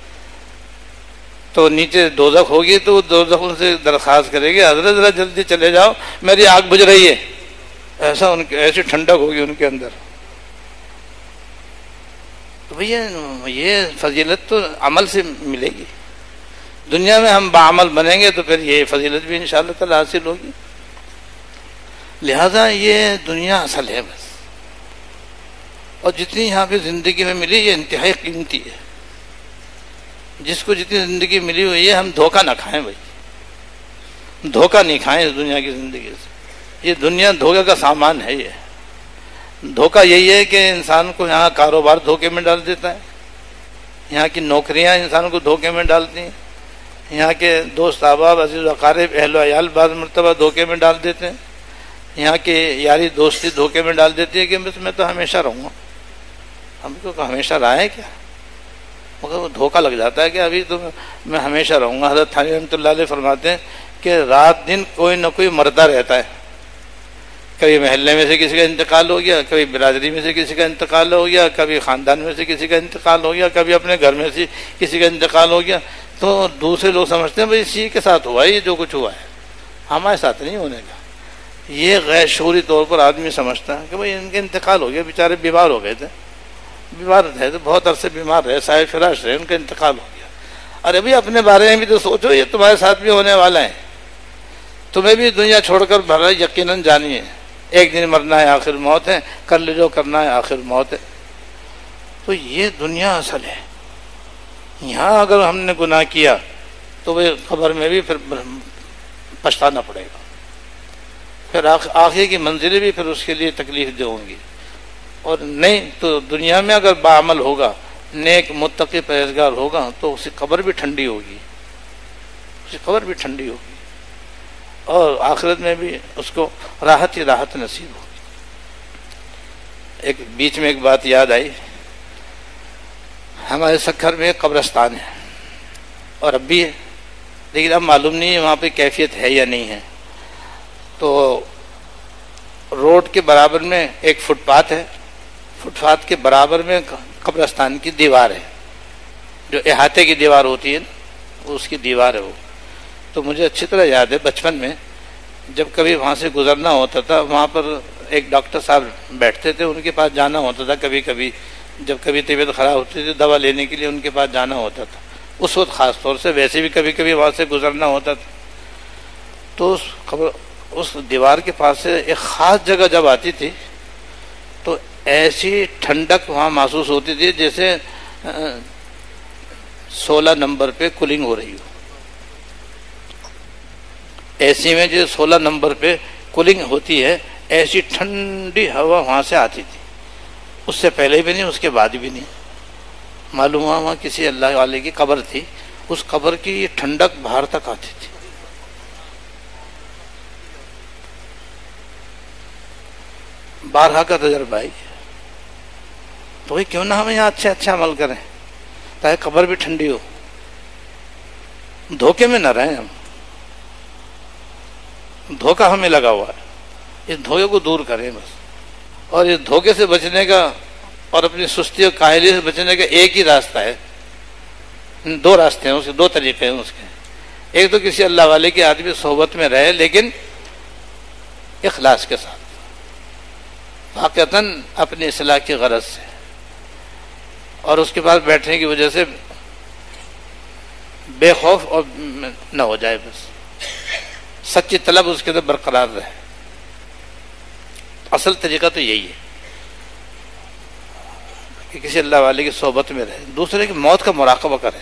تو نیچے دوزخ ہوگی تو وہ دوزخ ان سے درخواست کرے گی حضرت ذرا جلدی چلے جاؤ میری آگ بجھ رہی ہے. ایسا ان کے ایسی ٹھنڈک ہوگی ان کے اندر. تو بھیا یہ فضیلت تو عمل سے ملے گی. دنیا میں ہم بعمل بنیں گے تو پھر یہ فضیلت بھی انشاءاللہ تعالی حاصل ہوگی. لہذا یہ دنیا اصل ہے بس, اور جتنی یہاں پہ زندگی میں ملی یہ انتہائی قیمتی ہے. جس کو جتنی زندگی ملی ہوئی ہے ہم دھوکہ نہ کھائیں بھائی, دھوکہ نہیں کھائیں اس دنیا کی زندگی سے. یہ دنیا دھوکے کا سامان ہے. یہ دھوکہ یہی ہے کہ انسان کو یہاں کاروبار دھوکے میں ڈال دیتا ہے، یہاں کی نوکریاں انسان کو دھوکے میں ڈالتی ہیں، یہاں کے دوست احباب عزیز و اقارب اہل و عیال بعض مرتبہ دھوکے میں ڈال دیتے ہیں، یہاں کی یاری دوستی دھوکے میں ڈال دیتی ہے کہ بس میں تو ہمیشہ رہوں گا. ہم کو ہمیشہ رہا ہے کیا؟ مگر وہ دھوکہ لگ جاتا ہے کہ ابھی تو میں ہمیشہ رہوں گا. حضرت تھانوی رحمۃ اللہ علیہ فرماتے ہیں کہ رات دن کوئی نہ کوئی مرتا رہتا ہے. کبھی محلے میں سے کسی کا انتقال ہو گیا، کبھی برادری میں سے کسی کا انتقال ہو گیا، کبھی خاندان میں سے کسی کا انتقال ہو گیا، کبھی اپنے گھر میں سے کسی کا انتقال ہو گیا. تو دوسرے لوگ سمجھتے ہیں بھائی اسی کے ساتھ ہوا ہے یہ جو کچھ ہوا ہے، ہمارے ساتھ نہیں ہونے کا. یہ غیر شعوری طور پر آدمی سمجھتا ہے کہ بھائی ان کے انتقال ہو گیا، بیچارے بیمار ہو گئے تھے، بیمار رہے تھے، بہت عرصے بیمار رہے، صاحب فراش رہے، ان کا انتقال ہو گیا. ارے بھائی اپنے بارے میں بھی تو سوچو، یہ تمہارے ساتھ بھی ہونے والا ہے. تمہیں بھی دنیا چھوڑ کر بھرا یقیناً جانی ہے، ایک دن مرنا ہے، آخر موت ہے، کر لے جو کرنا ہے، آخر موت ہے. تو یہ دنیا اصل ہے. یہاں اگر ہم نے گناہ کیا تو وہ قبر میں بھی پھر پچھتانا پڑے گا، پھر آخر کی منزلیں بھی پھر اس کے لیے تکلیف دہ ہوں گی. اور نہیں تو دنیا میں اگر باعمل ہوگا، نیک متقی پرہیزگار ہوگا تو اس کی قبر بھی ٹھنڈی ہوگی، اس کی قبر بھی ٹھنڈی ہوگی، اور آخرت میں بھی اس کو راحت ہی راحت نصیب ہوگی. ایک بیچ میں ایک بات یاد آئی. ہمارے سکھر میں ایک قبرستان ہے اور اب بھی ہے، لیکن اب معلوم نہیں ہے وہاں پہ کیفیت ہے یا نہیں ہے. تو روڈ کے برابر میں ایک فٹ پاتھ ہے، فٹ پاتھ کے برابر میں قبرستان کی دیوار ہے، جو احاطے کی دیوار ہوتی ہے نا، اس کی دیوار ہے وہ. تو مجھے اچھی طرح یاد ہے بچپن میں جب کبھی وہاں سے گزرنا ہوتا تھا، وہاں پر ایک ڈاکٹر صاحب بیٹھتے تھے، ان کے پاس جانا ہوتا تھا. کبھی کبھی جب کبھی طبیعت خراب ہوتی تھی دوا لینے کے لیے ان کے پاس جانا ہوتا تھا. اس وقت خاص طور سے، ویسے بھی کبھی کبھی وہاں سے گزرنا ہوتا تھا. تو اس خبر اس دیوار کے پاس سے ایک خاص جگہ جب آتی تھی تو ایسی ٹھنڈک وہاں محسوس ہوتی تھی جیسے سولہ نمبر پہ کولنگ ہو رہی ہو. ایسی میں جو سولہ نمبر پہ کولنگ ہوتی ہے، ایسی ٹھنڈی ہوا وہاں سے آتی تھی. اس سے پہلے بھی نہیں، اس کے بعد بھی نہیں. معلوم ہوا وہاں کسی اللہ والے کی قبر تھی، اس قبر کی یہ ٹھنڈک باہر تک آتی تھی. بارہا کا تجربہ ہے. تو یہ کیوں نہ ہم یہاں اچھے اچھے عمل کریں تاکہ قبر بھی ٹھنڈی ہو، دھوکے میں نہ رہیں. ہم دھوکہ ہمیں لگا ہوا ہے، اس دھوکے کو دور کریں بس. اور اس دھوکے سے بچنے کا اور اپنی سستی اور کاہلی سے بچنے کا ایک ہی راستہ ہے. دو راستے ہیں اس کے، دو طریقے ہیں اس کے. ایک تو کسی اللہ والے کی آدمی صحبت میں رہے لیکن اخلاص کے ساتھ، واقعتاً اپنی اصلاح کی غرض سے، اور اس کے پاس بیٹھنے کی وجہ سے بے خوف اور نہ ہو جائے. بس سچی طلب اس کے اندر برقرار رہے. اصل طریقہ تو یہی ہے کہ کسی اللہ والے کی صحبت میں رہے. دوسرے کی موت کا مراقبہ کرے.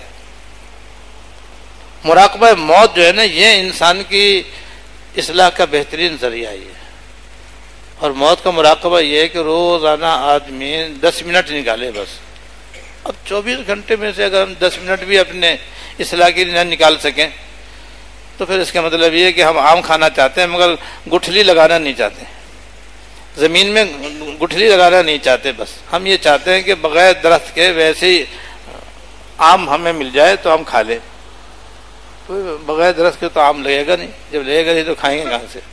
مراقبہ موت جو ہے نا، یہ انسان کی اصلاح کا بہترین ذریعہ ہے. اور موت کا مراقبہ یہ ہے کہ روزانہ آدمی دس منٹ نکالے بس. اب چوبیس گھنٹے میں سے اگر ہم دس منٹ بھی اپنے اصلاح کے لیے نہ نکال سکیں تو پھر اس کا مطلب یہ ہے کہ ہم آم کھانا چاہتے ہیں مگر گٹھلی لگانا نہیں چاہتے، زمین میں گٹھلی لگانا نہیں چاہتے. بس ہم یہ چاہتے ہیں کہ بغیر درخت کے ویسے ہی آم ہمیں مل جائے تو ہم کھا لیں. تو بغیر درخت کے تو آم لگے گا نہیں، جب لگے گا نہیں تو کھائیں گے کہاں سے.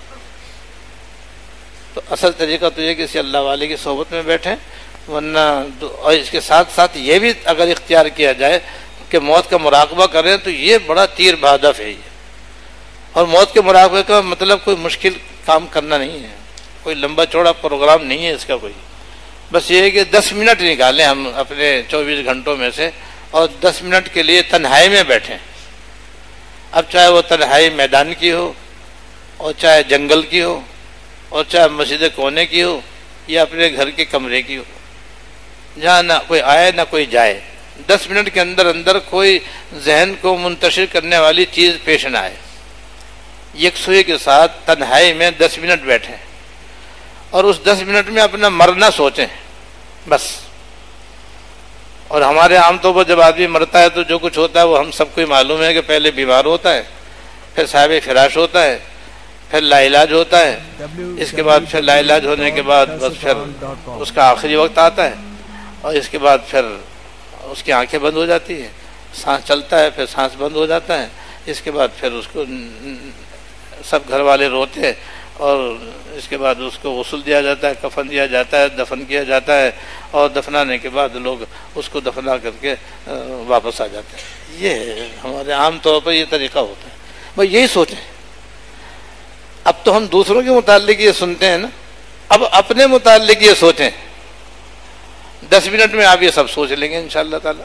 تو اصل طریقہ تو یہ کہ کسی اللہ والے کی صحبت میں بیٹھیں. ورنہ اور اس کے ساتھ ساتھ یہ بھی اگر اختیار کیا جائے کہ موت کا مراقبہ کریں تو یہ بڑا تیر بہدف ہے. یہ اور موت کے مراقبے کا مطلب کوئی مشکل کام کرنا نہیں ہے، کوئی لمبا چوڑا پروگرام نہیں ہے اس کا کوئی. بس یہ ہے کہ دس منٹ نکالیں ہم اپنے چوبیس گھنٹوں میں سے اور دس منٹ کے لیے تنہائی میں بیٹھیں. اب چاہے وہ تنہائی میدان کی ہو اور چاہے جنگل کی ہو اور چاہے مسجد کونے کی ہو یا اپنے گھر کے کمرے کی ہو، جہاں نہ کوئی آئے نہ کوئی جائے. دس منٹ کے اندر اندر کوئی ذہن کو منتشر کرنے والی چیز پیش نہ آئے. یکسوئی کے ساتھ تنہائی میں دس منٹ بیٹھیں اور اس دس منٹ میں اپنا مرنا سوچیں بس. اور ہمارے عام طور پر جب آدمی مرتا ہے تو جو کچھ ہوتا ہے وہ ہم سب کو ہی معلوم ہے کہ پہلے بیمار ہوتا ہے, پھر صاحب فراش ہوتا ہے, پھر لا علاج ہوتا ہے, اس کے بعد پھر لا علاج ہونے کے بعد بس پھر اس کا آخری وقت آتا ہے, اور اس کے بعد پھر اس کی آنکھیں بند ہو جاتی ہیں, سانس چلتا ہے, پھر سانس بند ہو جاتا ہے, اس کے بعد پھر اس کو سب گھر والے روتے ہیں, اور اس کے بعد اس کو غسل دیا جاتا ہے, کفن دیا جاتا ہے, دفن کیا جاتا ہے, اور دفنانے کے بعد لوگ اس کو دفنا کر کے واپس آ جاتے ہیں. یہ ہمارے عام طور پر یہ طریقہ ہوتا ہے. بھائی یہی سوچیں. اب تو ہم دوسروں کے متعلق یہ سنتے ہیں نا, اب اپنے متعلق یہ سوچیں. دس منٹ میں آپ یہ سب سوچ لیں گے انشاءاللہ تعالی.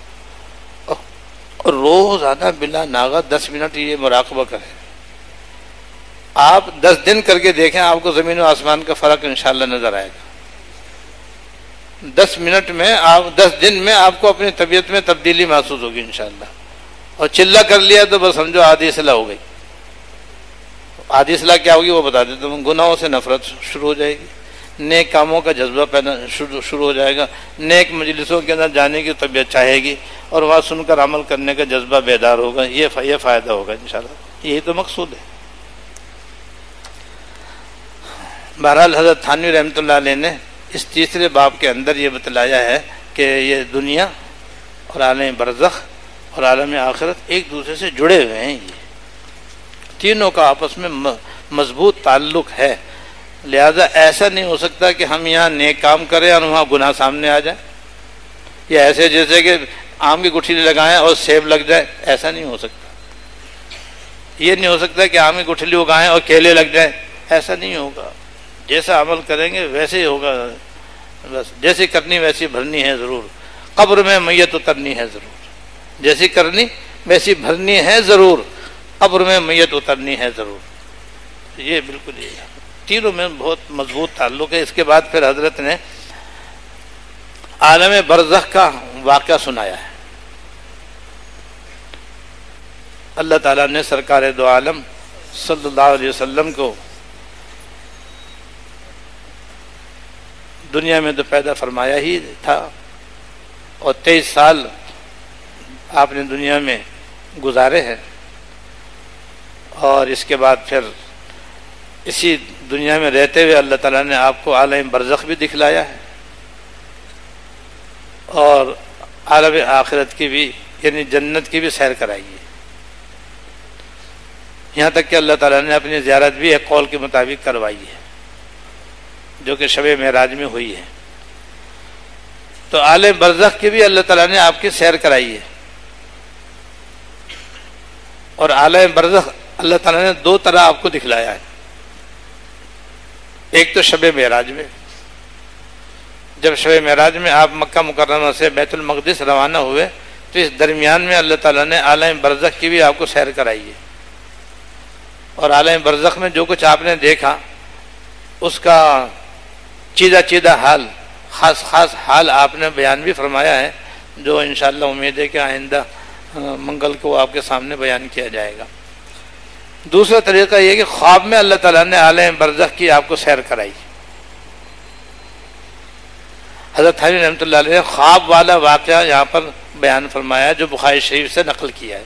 اور روزانہ بلا ناغہ دس منٹ یہ مراقبہ کریں. آپ دس دن کر کے دیکھیں, آپ کو زمین و آسمان کا فرق انشاءاللہ نظر آئے گا. دس منٹ میں آپ دس دن میں آپ کو اپنی طبیعت میں تبدیلی محسوس ہوگی انشاءاللہ. اور چلہ کر لیا تو بس سمجھو آدھی اصلاح ہو گئی. آدھی اصلاح کیا ہوگی وہ بتا دیتا ہوں. گناہوں سے نفرت شروع ہو جائے گی, نیک کاموں کا جذبہ پیدا شروع ہو جائے گا, نیک مجلسوں کے اندر جانے کی طبیعت چاہے گی, اور وہاں سن کر عمل کرنے کا جذبہ بیدار ہوگا. یہ یہ فائدہ ہوگا انشاءاللہ. یہی تو مقصود ہے. بہرحال حضرت تھانوی رحمۃ اللہ علیہ نے اس تیسرے باب کے اندر یہ بتلایا ہے کہ یہ دنیا اور عالم برزخ اور عالم آخرت ایک دوسرے سے جڑے ہوئے ہیں. یہ تینوں کا آپس میں مضبوط تعلق ہے. لہذا ایسا نہیں ہو سکتا کہ ہم یہاں نیک کام کریں اور وہاں گناہ سامنے آ جائے, یا ایسے جیسے کہ آم کی گٹھلی لگائیں اور سیب لگ جائے. ایسا نہیں ہو سکتا. یہ نہیں ہو سکتا کہ آم کی گٹھلی اگائیں اور کیلے لگ جائیں. ایسا نہیں ہوگا. جیسا عمل کریں گے ویسے ہی ہوگا. بس جیسی کرنی ویسی بھرنی ہے ضرور. قبر میں میت اترنی ہے ضرور. جیسی کرنی ویسی بھرنی ہے ضرور. قبر میں میت اترنی ہے ضرور. یہ بالکل یہ تینوں میں بہت مضبوط تعلق ہے. اس کے بعد پھر حضرت نے عالم برزخ کا واقعہ سنایا ہے. اللہ تعالیٰ نے سرکار دو عالم صلی اللہ علیہ وسلم کو دنیا میں تو پیدا فرمایا ہی تھا, اور تیئیس سال آپ نے دنیا میں گزارے ہیں, اور اس کے بعد پھر اسی دنیا میں رہتے ہوئے اللہ تعالیٰ نے آپ کو عالم برزخ بھی دکھلایا ہے, اور عالم آخرت کی بھی یعنی جنت کی بھی سیر کرائی ہے. یہاں تک کہ اللہ تعالیٰ نے اپنی زیارت بھی ایک قول کے مطابق کروائی ہے جو کہ شب معراج میں ہوئی ہے. تو عالم برزخ کی بھی اللہ تعالیٰ نے آپ کی سیر کرائی ہے. اور عالم برزخ اللہ تعالیٰ نے دو طرح آپ کو دکھلایا ہے. ایک تو شب معراج میں, جب شب معراج میں آپ مکہ مکرمہ سے بیت المقدس روانہ ہوئے تو اس درمیان میں اللہ تعالیٰ نے عالم برزخ کی بھی آپ کو سیر کرائی ہے. اور عالم برزخ میں جو کچھ آپ نے دیکھا اس کا چیدہ چیدہ حال, خاص خاص حال آپ نے بیان بھی فرمایا ہے, جو انشاءاللہ امید ہے کہ آئندہ منگل کو آپ کے سامنے بیان کیا جائے گا. دوسرا طریقہ یہ کہ خواب میں اللہ تعالیٰ نے عالم برزخ کی آپ کو سیر کرائی. حضرت تھانوی رحمۃ اللہ علیہ نے خواب والا واقعہ یہاں پر بیان فرمایا جو بخاری شریف سے نقل کیا ہے.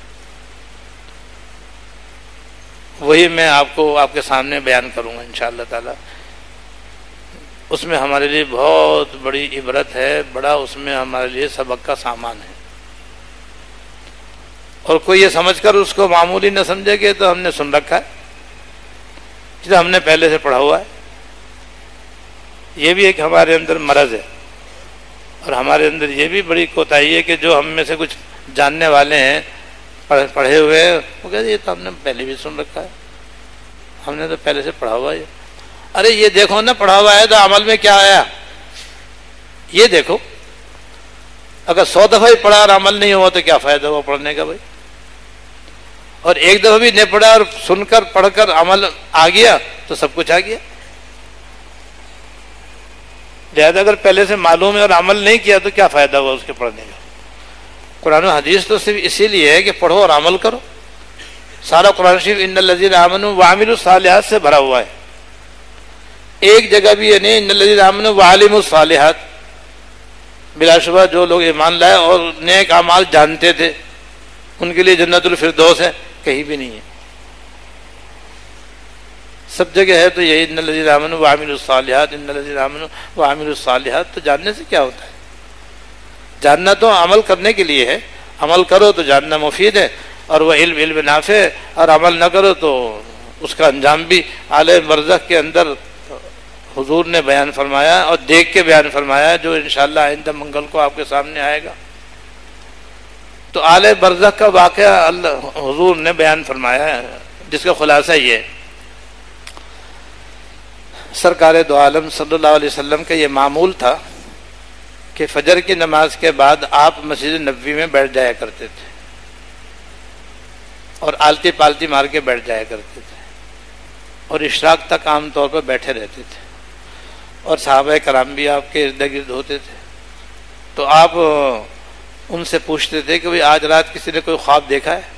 وہی میں آپ کو آپ کے سامنے بیان کروں گا انشاءاللہ تعالی. اس میں ہمارے لیے بہت بڑی عبرت ہے, بڑا اس میں ہمارے لیے سبق کا سامان ہے. اور کوئی یہ سمجھ کر اس کو معمولی نہ سمجھے کہ تو ہم نے سن رکھا ہے, جسے ہم نے پہلے سے پڑھا ہوا ہے. یہ بھی ایک ہمارے اندر مرض ہے, اور ہمارے اندر یہ بھی بڑی کوتاہی ہے کہ جو ہم میں سے کچھ جاننے والے ہیں, پڑھے ہوئے ہیں, وہ کہتے ہیں یہ تو ہم نے پہلے بھی سن رکھا ہے, ہم نے تو پہلے سے پڑھا ہوا ہے. ارے یہ دیکھو نا, پڑھا ہوا ہے تو عمل میں کیا آیا یہ دیکھو. اگر سو دفعہ ہی پڑھا اور عمل نہیں ہوا تو کیا فائدہ ہوا پڑھنے کا بھائی. اور ایک دفعہ بھی نہیں پڑھا اور سن کر پڑھ کر عمل آ گیا تو سب کچھ آ گیا. لہذا اگر پہلے سے معلوم ہے اور عمل نہیں کیا تو کیا فائدہ ہوا اس کے پڑھنے کا. قرآن و حدیث تو صرف اسی لیے ہے کہ پڑھو اور عمل کرو. سارا قرآن شریف ان الذین آمنوا وعملوا الصالحات سے بھرا ہوا ہے. ایک جگہ بھی یہ نہیں ان الذین آمنوا وعملوا الصالحات، بلا شبہ جو لوگ ایمان لائے اور نیک اعمال جانتے تھے ان کے لیے جنت الفردوس ہے، کہیں بھی نہیں ہے. سب جگہ ہے تو یہی ان الذین آمنوا وعملوا الصالحات، ان الذین آمنوا وعملوا الصالحات. تو جاننے سے کیا ہوتا ہے؟ جاننا تو عمل کرنے کے لیے ہے، عمل کرو تو جاننا مفید ہے، اور وہ علم علم نافع ہے، اور عمل نہ کرو تو اس کا انجام بھی عالم برزخ کے اندر حضور نے بیان فرمایا اور دیکھ کے بیان فرمایا، جو انشاءاللہ آئندہ منگل کو آپ کے سامنے آئے گا. تو عالم برزخ کا واقعہ اللہ حضور نے بیان فرمایا ہے، جس کا خلاصہ یہ ہے. سرکار دو عالم صلی اللہ علیہ وسلم کا یہ معمول تھا کہ فجر کی نماز کے بعد آپ مسجد نبوی میں بیٹھ جایا کرتے تھے اور آلتی پالتی مار کے بیٹھ جایا کرتے تھے، اور اشراق تک عام طور پر بیٹھے رہتے تھے، اور صحابہ کرام بھی آپ کے ارد گرد ہوتے تھے. تو آپ ان سے پوچھتے تھے کہ بھئی آج رات کسی نے کوئی خواب دیکھا ہے؟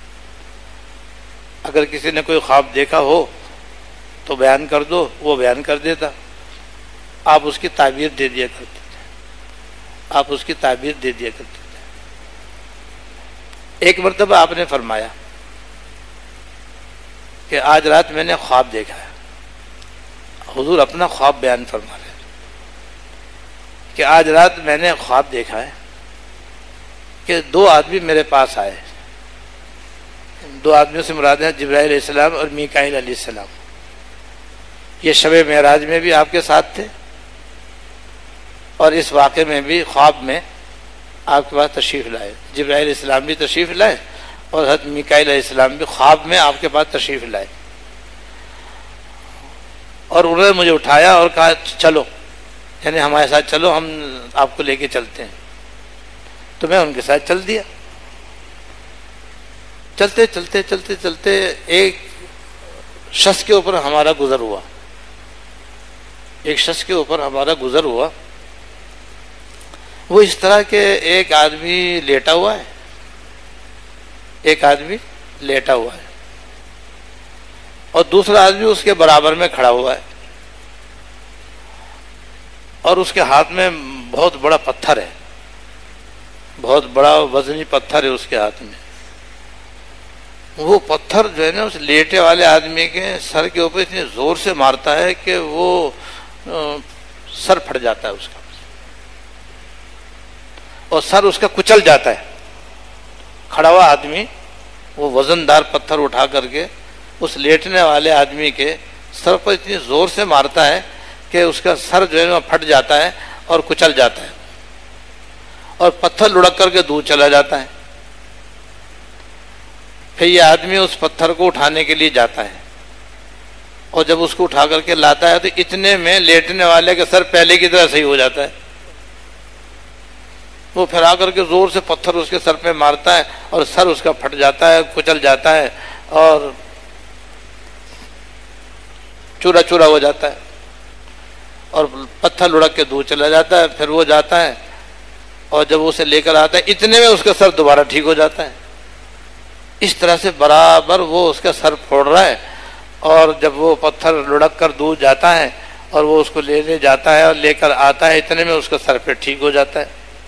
اگر کسی نے کوئی خواب دیکھا ہو تو بیان کر دو. وہ بیان کر دیتا، آپ اس کی تعبیر دے دیا کرتے تھے آپ اس کی تعبیر دے دیا کرتے تھے. ایک مرتبہ آپ نے فرمایا کہ آج رات میں نے خواب دیکھا ہے. حضور اپنا خواب بیان فرما رہے ہیں کہ آج رات میں نے خواب دیکھا ہے کہ دو آدمی میرے پاس آئے. دو آدمیوں سے مراد ہیں جبرائیل علیہ السلام اور میکائیل علیہ السلام. یہ شب معراج میں بھی آپ کے ساتھ تھے، اور اس واقعے میں بھی خواب میں آپ کے پاس تشریف لائے. جبرائیل علیہ السلام بھی تشریف لائے اور حضرت میکائیل علیہ السلام بھی خواب میں آپ کے پاس تشریف لائے، اور انہوں نے مجھے اٹھایا اور کہا چلو، یعنی ہمارے ساتھ چلو، ہم آپ کو لے کے چلتے ہیں. تو میں ان کے ساتھ چل دیا. چلتے چلتے چلتے چلتے ایک شخص کے اوپر ہمارا گزر ہوا ایک شخص کے اوپر ہمارا گزر ہوا وہ اس طرح کہ ایک آدمی لیٹا ہوا ہے ایک آدمی لیٹا ہوا ہے اور دوسرا آدمی اس کے برابر میں کھڑا ہوا ہے، اور اس کے ہاتھ میں بہت بڑا پتھر ہے، بہت بڑا وزنی پتھر ہے اس کے ہاتھ میں. وہ پتھر جو ہے نا اس لیٹے والے آدمی کے سر کے اوپر اتنے زور سے مارتا ہے کہ وہ سر پھٹ جاتا ہے اس کا، اور سر اس کا کچل جاتا ہے. کھڑا ہوا آدمی وہ وزن دار پتھر اٹھا کر کے اس لیٹنے والے آدمی کے سر پر اتنی زور سے مارتا ہے کہ اس کا سر جو ہے وہ پھٹ جاتا ہے اور کچل جاتا ہے، اور پتھر لڑک کر کے دور چلا جاتا ہے. پھر یہ آدمی اس پتھر کو اٹھانے کے لیے جاتا ہے، اور جب اس کو اٹھا کر کے لاتا ہے تو اتنے میں لیٹنے والے کا سر پہلے کی طرح صحیح ہو جاتا ہے. وہ پھر آ کر کے زور سے پتھر اس کے سر پہ مارتا ہے اور سر اس کا پھٹ جاتا ہے، کچل جاتا ہے اور چورا چورا ہو جاتا ہے، اور پتھر لڑک کے دور چلا جاتا ہے. پھر وہ جاتا ہے اور جب اسے لے کر آتا ہے اتنے میں اس کا سر دوبارہ ٹھیک ہو جاتا ہے. اس طرح سے برابر وہ اس کا سر پھوڑ رہا ہے، اور جب وہ پتھر لڑک کر دور جاتا ہے اور وہ اس کو لینے جاتا ہے اور لے کر آتا ہے اتنے میں اس کا سر پھر ٹھیک ہو جاتا ہے.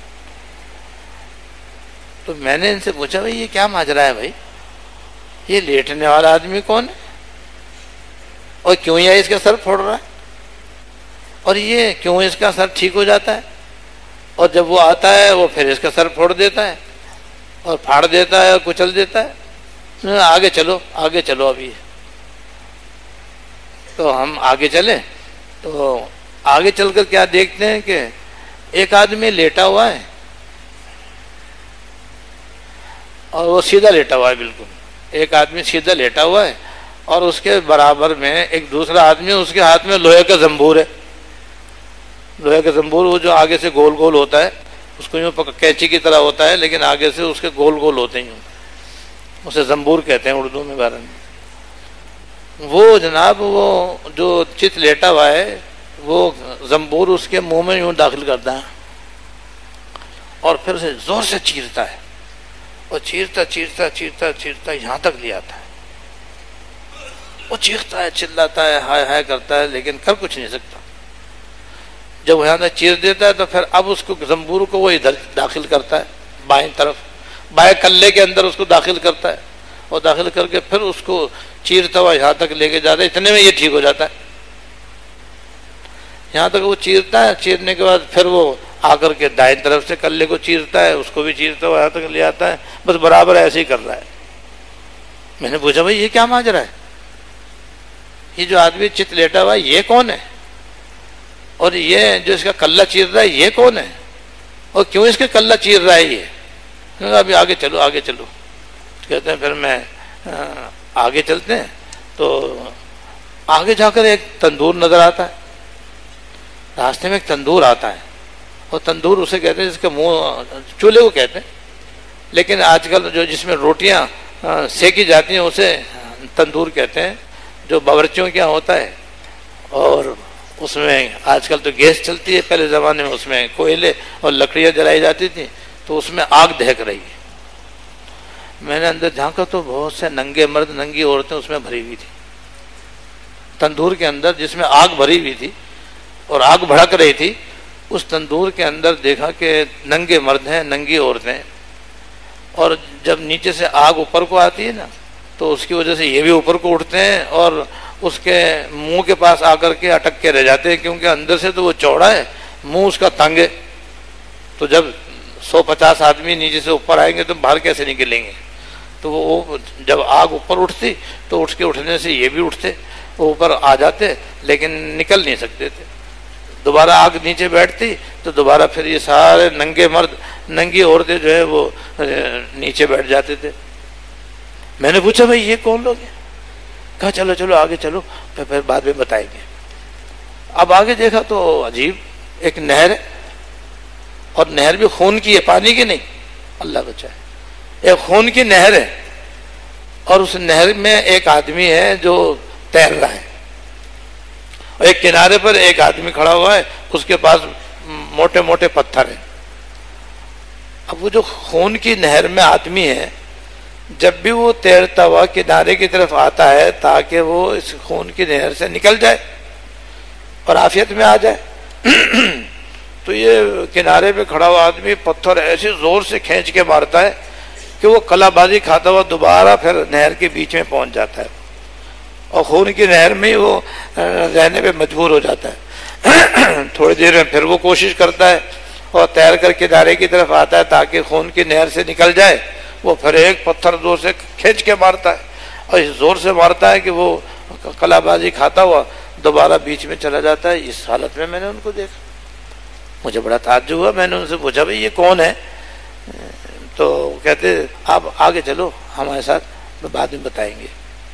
تو میں نے ان سے پوچھا بھائی یہ کیا ماجرا ہے بھائی، یہ لیٹنے والا آدمی کون ہے اور کیوں یہ اس کا سر پھوڑ رہا ہے، اور یہ کیوں اس کا سر ٹھیک ہو جاتا ہے، اور جب وہ آتا ہے وہ پھر اس کا سر پھوڑ دیتا ہے اور پھاڑ دیتا ہے اور کچل دیتا ہے. آگے چلو آگے چلو ابھی. تو ہم آگے چلے تو آگے چل کر کیا دیکھتے ہیں کہ ایک آدمی لیٹا ہوا ہے اور وہ سیدھا لیٹا ہوا ہے، بالکل ایک آدمی سیدھا لیٹا ہوا ہے، اور اس کے برابر میں ایک دوسرا آدمی، اس کے ہاتھ میں لوہے کا زنبور ہے. لوہے کا زنبور وہ جو آگے سے گول گول ہوتا ہے، اس کو یوں کینچی کی طرح ہوتا ہے لیکن آگے سے اس کے گول گول ہوتے ہیں، اسے زنبور کہتے ہیں اردو میں بارے میں. وہ جناب وہ جو چت لیٹا ہوا ہے وہ زنبور اس کے منہ میں یوں داخل کرتا ہے اور پھر اسے زور سے چیرتا ہے، اور چیرتا چیرتا چیرتا چیرتا یہاں تک لے آتا ہے. وہ چیختا ہے، چلاتا ہے، ہائے ہائے کرتا ہے، لیکن کر کچھ نہیں سکتا۔ جب وہ یہاں سے چیر دیتا ہے تو پھر اب اس کو زنبور کو وہ ادھر داخل کرتا ہے، بائیں طرف، بائیں کلے کے اندر اس کو داخل کرتا ہے، اور داخل کر کے پھر اس کو چیرتا ہوا یہاں تک لے کے جاتا ہے، اتنے میں یہ ٹھیک ہو جاتا ہے۔ یہاں تک وہ چیرتا ہے، چیرنے کے بعد پھر وہ آ کر کے دائیں طرف سے کلے کو چیرتا ہے، اس کو بھی چیرتا ہوا یہاں تک لے آتا ہے، بس برابر ایسے ہی کر رہا ہے۔ میں نے پوچھا بھائی یہ کیا ماجرا ہے، یہ جو آدمی چت لیٹا ہوا ہے یہ کون ہے، اور یہ جو اس کا کلہ چیر رہا ہے یہ کون ہے، اور کیوں اس کے کلہ چیر رہا ہے یہ؟ ابھی آگے چلو آگے چلو، کہتے ہیں پھر میں آگے چلتے ہیں تو آگے جا کر ایک تندور نظر آتا ہے، راستے میں ایک تندور آتا ہے، اور تندور اسے کہتے ہیں جس کا منہ چولہے کو کہتے ہیں، لیکن آج کل جو جس میں روٹیاں سیکی جاتی ہیں اسے تندور کہتے ہیں، جو باورچیوں کے یہاں ہوتا ہے، اور اس میں آج کل تو گیس چلتی ہے، پہلے زمانے میں اس میں کوئلے اور لکڑیاں جلائی جاتی تھیں، تو اس میں آگ دہک رہی ہے۔ میں نے اندر جھانکا تو بہت سے ننگے مرد ننگی عورتیں اس میں بھری ہوئی تھی، تندور کے اندر جس میں آگ بھری ہوئی تھی اور آگ بھڑک رہی تھی، اس تندور کے اندر دیکھا کہ ننگے مرد ہیں، ننگی عورتیں، اور جب نیچے سے آگ اوپر کو آتی ہے نا تو اس کی وجہ سے یہ بھی اوپر کو اٹھتے ہیں اور اس کے منہ کے پاس آ کر کے اٹک کے رہ جاتے ہیں، کیونکہ اندر سے تو وہ چوڑا ہے، منہ اس کا تنگ ہے، تو جب سو پچاس آدمی نیچے سے اوپر آئیں گے تو باہر کیسے نکلیں گے؟ تو وہ جب آگ اوپر اٹھتی تو اٹھ کے اٹھنے سے یہ بھی اٹھتے، وہ اوپر آ جاتے لیکن نکل نہیں سکتے تھے، دوبارہ آگ نیچے بیٹھتی تو دوبارہ پھر یہ سارے ننگے مرد ننگی عورتیں جو ہے وہ نیچے بیٹھ جاتے تھے۔ میں نے پوچھا بھائی یہ کون لوگ ہیں؟ کہا چلو چلو آگے چلو، پھر پھر بعد میں بتائیں گے۔ اب آگے دیکھا تو عجیب ایک نہر ہے، اور نہر بھی خون کی ہے، پانی کی نہیں، اللہ بچائے، ایک خون کی نہر ہے، اور اس نہر میں ایک آدمی ہے جو تیر رہا ہے، اور ایک کنارے پر ایک آدمی کھڑا ہوا ہے، اس کے پاس موٹے موٹے پتھر ہیں۔ اب وہ جو خون کی نہر میں آدمی ہے، جب بھی وہ تیرتا ہوا کنارے کی طرف آتا ہے تاکہ وہ اس خون کی نہر سے نکل جائے اور عافیت میں آ جائے، تو یہ کنارے پہ کھڑا ہوا آدمی پتھر ایسے زور سے کھینچ کے مارتا ہے کہ وہ کلا بازی کھاتا ہوا دوبارہ پھر نہر کے بیچ میں پہنچ جاتا ہے، اور خون کی نہر میں ہی وہ رہنے پہ مجبور ہو جاتا ہے۔ تھوڑی دیر میں پھر وہ کوشش کرتا ہے اور تیر کر کنارے کی طرف آتا ہے تاکہ خون کی نہر سے نکل جائے، وہ پھر ایک پتھر زور سے کھینچ کے مارتا ہے، اور اس زور سے مارتا ہے کہ وہ کلا بازی کھاتا ہوا دوبارہ بیچ میں چلا جاتا ہے۔ اس حالت میں میں نے ان کو دیکھا، مجھے بڑا تعجب ہوا، میں نے ان سے پوچھا بھائی یہ کون ہے؟ تو کہتے آپ آگے چلو ہمارے ساتھ، بعد میں بتائیں گے۔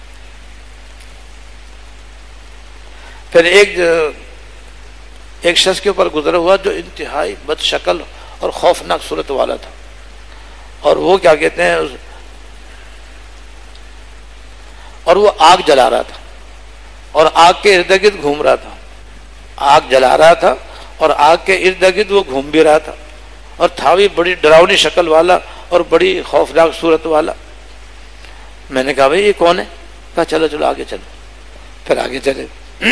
پھر ایک ایک شخص کے اوپر گزرا ہوا جو انتہائی بد شکل اور خوفناک صورت والا تھا، اور وہ کیا کہتے ہیں اور وہ آگ جلا رہا تھا، اور آگ کے ارد گرد گھوم رہا تھا، آگ جلا رہا تھا اور آگ کے ارد گرد وہ گھوم بھی رہا تھا، اور تھا بھی بڑی ڈراؤنی شکل والا اور بڑی خوفناک صورت والا۔ میں نے کہا بھائی یہ کون ہے؟ کہا چلو چلو آگے چلو، پھر آگے چلے۔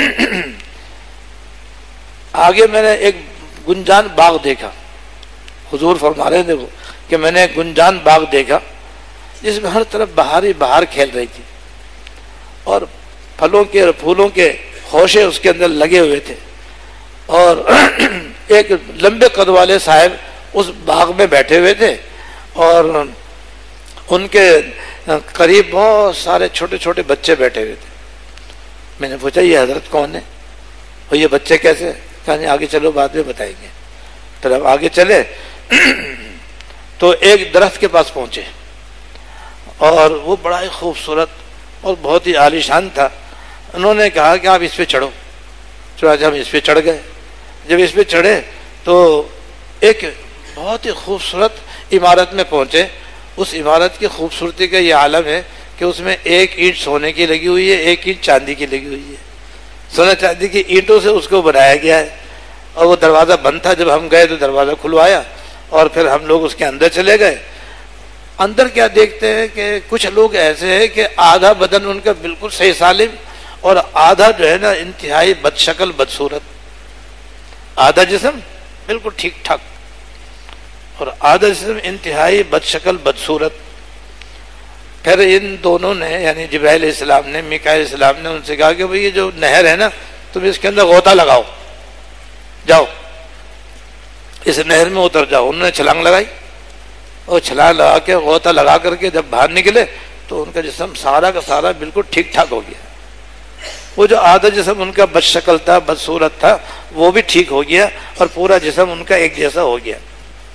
آگے میں نے ایک گنجان باغ دیکھا، حضور فرما رہے تھے وہ کہ میں نے ایک گنجان باغ دیکھا جس میں ہر طرف بہار ہی بہار کھیل رہی تھی، اور پھلوں کے اور پھولوں کے خوشے اس کے اندر لگے ہوئے تھے، اور ایک لمبے قد والے صاحب اس باغ میں بیٹھے ہوئے تھے، اور ان کے قریب بہت سارے چھوٹے چھوٹے بچے بیٹھے ہوئے تھے۔ میں نے پوچھا یہ حضرت کون ہے اور یہ بچے کیسے؟ کہا نہیں آگے چلو بعد میں بتائیں گے۔ پھر ہم آگے چلے تو ایک درخت کے پاس پہنچے، اور وہ بڑا ہی خوبصورت اور بہت ہی عالیشان تھا۔ انہوں نے کہا کہ آپ اس پہ چڑھو، چنانچہ ہم اس پہ چڑھ گئے۔ جب اس پہ چڑھے تو ایک بہت ہی خوبصورت عمارت میں پہنچے۔ اس عمارت کی خوبصورتی کا یہ عالم ہے کہ اس میں ایک اینٹ سونے کی لگی ہوئی ہے، ایک اینٹ چاندی کی لگی ہوئی ہے، سونے چاندی کی اینٹوں سے اس کو بنایا گیا ہے، اور وہ دروازہ بند تھا۔ جب ہم گئے تو دروازہ کھلوایا اور پھر ہم لوگ اس کے اندر چلے گئے۔ اندر کیا دیکھتے ہیں کہ کچھ لوگ ایسے ہیں کہ آدھا بدن ان کا بالکل صحیح سالم اور آدھا جو ہے نا انتہائی بد شکل بدصورت، آدھا جسم بالکل ٹھیک ٹھاک اور آدھا جسم انتہائی بد شکل بدصورت۔ پھر ان دونوں نے یعنی جبرائیل علیہ السلام نے میکائیل علیہ السلام نے ان سے کہا کہ بھئی یہ جو نہر ہے نا تم اس کے اندر غوطہ لگاؤ، جاؤ اس نہر میں اتر جاؤ۔ انہوں نے چھلانگ لگائی اور چھلانگ لگا کے غوطہ لگا کر کے جب باہر نکلے تو ان کا جسم سارا کا سارا بالکل ٹھیک ٹھاک ہو گیا۔ وہ جو آدھا جسم ان کا بد شکل تھا بدصورت تھا وہ بھی ٹھیک ہو گیا اور پورا جسم ان کا ایک جیسا ہو گیا۔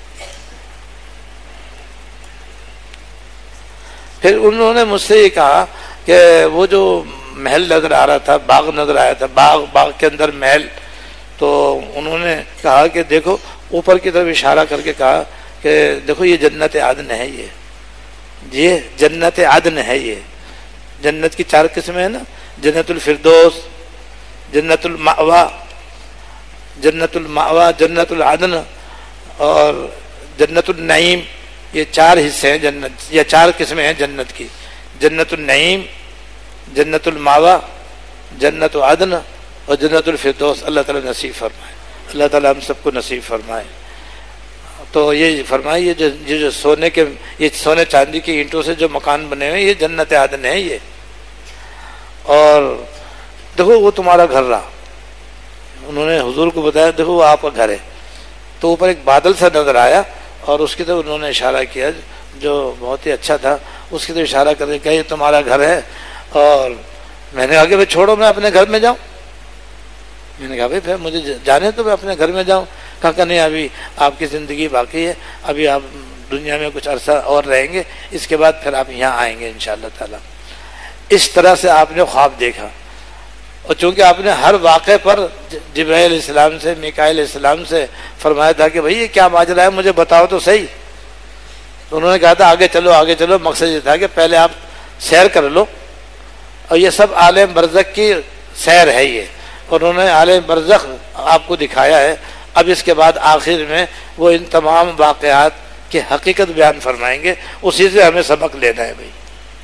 پھر انہوں نے مجھ سے یہ کہا کہ وہ جو محل نظر آ رہا تھا، باغ نظر آیا تھا، باغ باغ کے اندر محل، تو انہوں نے کہا کہ دیکھو اوپر کی طرف اشارہ کر کے کہا کہ دیکھو یہ جنت عدن ہے، یہ یہ جنت عدن ہے۔ یہ جنت کی چار قسمیں ہیں نا، جنت الفردوس، جنت المأوا، جنت المأوا، جنت العدن اور جنت النعیم۔ یہ چار حصے ہیں جنت، یا چار قسمیں ہیں جنت کی، جنت النعیم، جنت المأوا، جنت عدن اور جنت الفردوس۔ اللہ تعالیٰ نصیب فرمائے، اللہ تعالیٰ ہم سب کو نصیب فرمائے۔ تو یہ فرمائے یہ جو یہ جو سونے کے یہ سونے چاندی کی اینٹوں سے جو مکان بنے ہوئے یہ جنت عدن ہے یہ، اور دیکھو وہ تمہارا گھر رہا۔ انہوں نے حضور کو بتایا دیکھو وہ آپ کا گھر ہے، تو اوپر ایک بادل سا نظر آیا اور اس کی طرف انہوں نے اشارہ کیا جو بہت ہی اچھا تھا، اس کی طرف اشارہ کر کے کہا یہ تمہارا گھر ہے۔ اور میں نے کہا کہ بھائی چھوڑو میں اپنے گھر میں جاؤں، میں نے کہا بھائی پھر مجھے جانے تو میں اپنے گھر میں جاؤں۔ کہا کہ نہیں ابھی آپ کی زندگی باقی ہے، ابھی آپ دنیا میں کچھ عرصہ اور رہیں گے، اس کے بعد پھر آپ یہاں آئیں گے انشاءاللہ تعالیٰ۔ اس طرح سے آپ نے خواب دیکھا، اور چونکہ آپ نے ہر واقعے پر جبرائیل علیہ السلام سے میکائیل علیہ السلام سے فرمایا تھا کہ بھئی یہ کیا ماجرا ہے مجھے بتاؤ تو صحیح، تو انہوں نے کہا تھا آگے چلو آگے چلو۔ مقصد یہ تھا کہ پہلے آپ سیر کر لو، اور یہ سب عالم برزخ کی سیر ہے یہ، اور انہوں نے عالم برزخ آپ کو دکھایا ہے۔ اب اس کے بعد آخر میں وہ ان تمام واقعات کی حقیقت بیان فرمائیں گے، اسی سے ہمیں سبق لینا ہے بھائی۔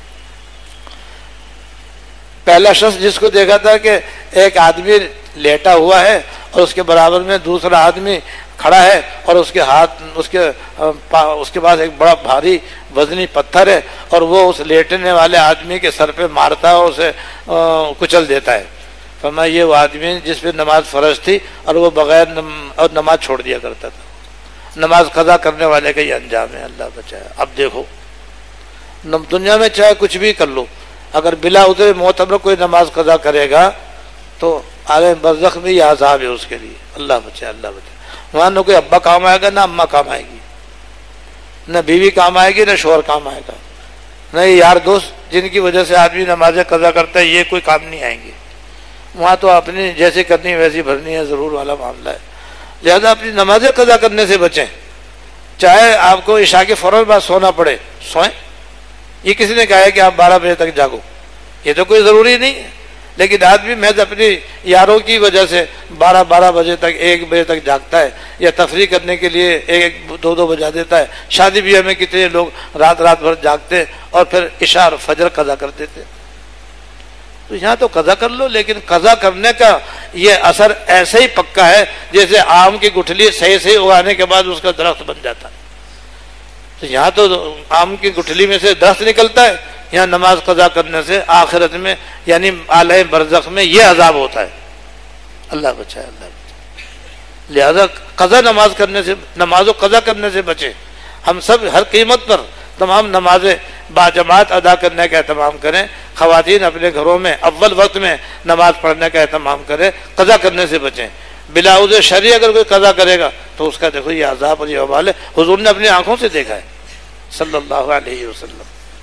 پہلا شخص جس کو دیکھا تھا کہ ایک آدمی لیٹا ہوا ہے اور اس کے برابر میں دوسرا آدمی کھڑا ہے اور اس کے ہاتھ اس کے اس کے پاس ایک بڑا بھاری وزنی پتھر ہے اور وہ اس لیٹنے والے آدمی کے سر پہ مارتا ہے اور اسے کچل دیتا ہے۔ فرمایا یہ وہ آدمی جس پہ نماز فرض تھی اور وہ بغیر نم اور نماز چھوڑ دیا کرتا تھا۔ نماز قضا کرنے والے کا یہ انجام ہے، اللہ بچائے۔ اب دیکھو دنیا میں چاہے کچھ بھی کر لو، اگر بلا ادھر معتبر کوئی نماز قضا کرے گا تو عالم برزخ میں یہ عذاب ہے اس کے لیے، اللہ بچائے اللہ بچائے۔ وہاں نہ کوئی ابا کام آئے گا، نہ اماں کام آئے گی، نہ بیوی کام آئے گی، نہ شوہر کام آئے گا، نہ یہ یار دوست جن کی وجہ سے آدمی نمازیں قضا کرتا ہے، یہ کوئی کام نہیں آئیں گے۔ وہاں تو اپنی جیسے کرنی ویسی بھرنی ہے، ضرور والا معاملہ ہے۔ لہذا اپنی نمازیں قضا کرنے سے بچیں، چاہے آپ کو عشاء کے فوراً بعد سونا پڑے سوئیں۔ یہ کسی نے کہا ہے کہ آپ بارہ بجے تک جاگو، یہ تو کوئی ضروری نہیں ہے، لیکن آدمی محض اپنی یاروں کی وجہ سے بارہ بارہ بجے تک ایک بجے تک جاگتا ہے، یا تفریح کرنے کے لیے ایک دو دو بجا دیتا ہے۔ شادی بیاہ میں کتنے لوگ رات رات بھر جاگتے اور پھر عشاء اور فجر قضا کر دیتے۔ تو یہاں تو قضا کر لو، لیکن قضا کرنے کا یہ اثر ایسے ہی پکا ہے جیسے آم کی گٹھلی صحیح صحیح اگانے کے بعد اس کا درخت بن جاتا ہے۔ تو یہاں تو آم کی گٹھلی میں سے درخت نکلتا ہے، یہاں نماز قضا کرنے سے آخرت میں یعنی عالم برزخ میں یہ عذاب ہوتا ہے، اللہ بچائے اللہ بچائے۔ لہذا قضا نماز کرنے سے نماز و قضا کرنے سے بچیں۔ ہم سب ہر قیمت پر تمام نمازیں باجماعت ادا کرنے کا اہتمام کریں۔ خواتین اپنے گھروں میں اول وقت میں نماز پڑھنے کا اہتمام کریں، قضا کرنے سے بچیں۔ بلا عذر شرعی اگر کوئی قضا کرے گا تو اس کا دیکھو یہ عذاب اور یہ وبال ہے، حضور نے اپنی آنکھوں سے دیکھا ہے صلی اللہ علیہ وسلم۔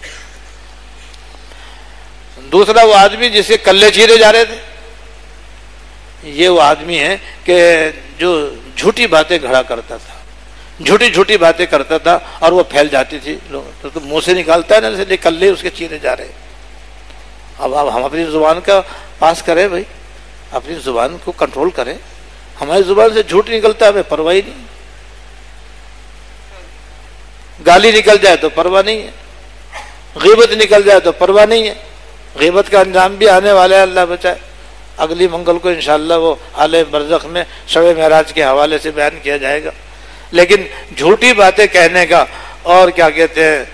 دوسرا وہ آدمی جس کے کلے چیرے جا رہے تھے، یہ وہ آدمی ہے کہ جو جھوٹی باتیں گھڑا کرتا تھا، جھوٹی جھوٹی باتیں کرتا تھا اور وہ پھیل جاتی تھی، تو, تو منہ سے نکالتا ہے نا، اس لیے کلے اس کے چیرے جا رہے ہیں۔ اب اب ہم اپنی زبان کا پاس کریں بھائی، اپنی زبان کو کنٹرول کریں۔ ہماری زبان سے جھوٹ نکلتا ہے ہمیں پرواہ نہیں، گالی نکل جائے تو پرواہ نہیں ہے، غیبت نکل جائے تو پرواہ نہیں ہے، غیبت کا انجام بھی آنے والا ہے، اللہ بچائے۔ اگلی منگل کو انشاءاللہ وہ عالم برزخ میں شب معراج کے حوالے سے بیان کیا جائے گا۔ لیکن جھوٹی باتیں کہنے کا اور کیا کہتے ہیں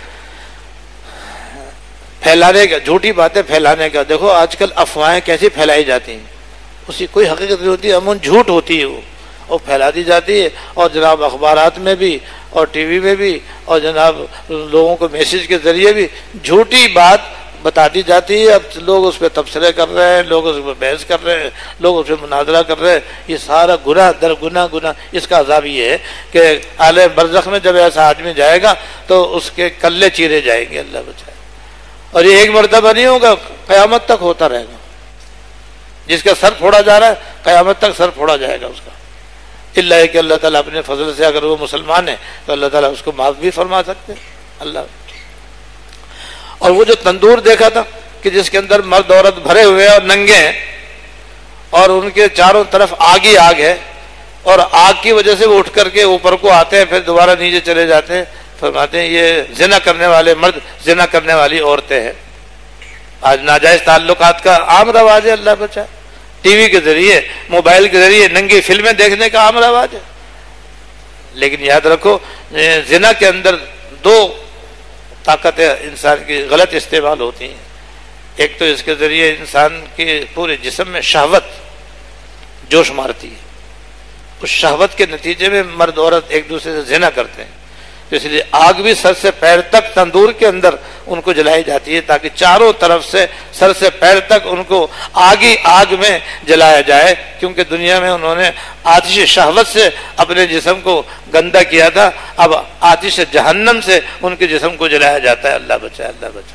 پھیلانے کا، جھوٹی باتیں پھیلانے کا، دیکھو آج کل افواہیں کیسی پھیلائی جاتی ہیں، اسی کوئی حقیقت نہیں ہوتی، امون جھوٹ ہوتی ہے، وہ وہ پھیلا دی جاتی ہے، اور جناب اخبارات میں بھی اور ٹی وی میں بھی اور جناب لوگوں کو میسج کے ذریعے بھی جھوٹی بات بتا دی جاتی ہے۔ اب لوگ اس پہ تبصرے کر رہے ہیں، لوگ اس پہ بحث کر رہے ہیں، لوگ اس پہ مناظرہ کر رہے ہیں، یہ سارا گناہ در گناہ گناہ۔ اس کا عذاب یہ ہے کہ عالم برزخ میں جب ایسا آدمی جائے گا تو اس کے کلے چیرے جائیں گے، اللہ بچائے، اور یہ ایک مرتبہ نہیں ہوگا، قیامت تک ہوتا رہے گا۔ جس کا سر پھوڑا جا رہا ہے قیامت تک سر پھوڑا جائے گا اس کا، اللہ ہے کہ اللہ تعالیٰ اپنے فضل سے اگر وہ مسلمان ہے تو اللہ تعالیٰ اس کو معاف بھی فرما سکتے ہیں، اللہ۔ اور وہ جو تندور دیکھا تھا کہ جس کے اندر مرد عورت بھرے ہوئے اور ننگے ہیں، اور ان کے چاروں طرف آگ ہی آگ ہے، اور آگ کی وجہ سے وہ اٹھ کر کے اوپر کو آتے ہیں، پھر دوبارہ نیچے چلے جاتے ہیں۔ فرماتے ہیں یہ زنا کرنے والے مرد، زنا کرنے والی عورتیں ہیں۔ آج ناجائز تعلقات کا عام رواج ہے، اللہ بچا، ٹی وی کے ذریعے، موبائل کے ذریعے ننگی فلمیں دیکھنے کا عام رواج ہے۔ لیکن یاد رکھو زنا کے اندر دو طاقتیں انسان کی غلط استعمال ہوتی ہیں۔ ایک تو اس کے ذریعے انسان کے پورے جسم میں شہوت جوش مارتی ہے، اس شہوت کے نتیجے میں مرد عورت ایک دوسرے سے زنا کرتے ہیں، تو اس لیے آگ بھی سر سے پیر تک تندور کے اندر ان کو جلائی جاتی ہے، تاکہ چاروں طرف سے سر سے پیر تک ان کو آگ ہی آگ میں جلایا جائے، کیونکہ دنیا میں انہوں نے آتش شہوت سے اپنے جسم کو گندا کیا تھا، اب آتش جہنم سے ان کے جسم کو جلایا جاتا ہے، اللہ بچائے، اللہ بچائے۔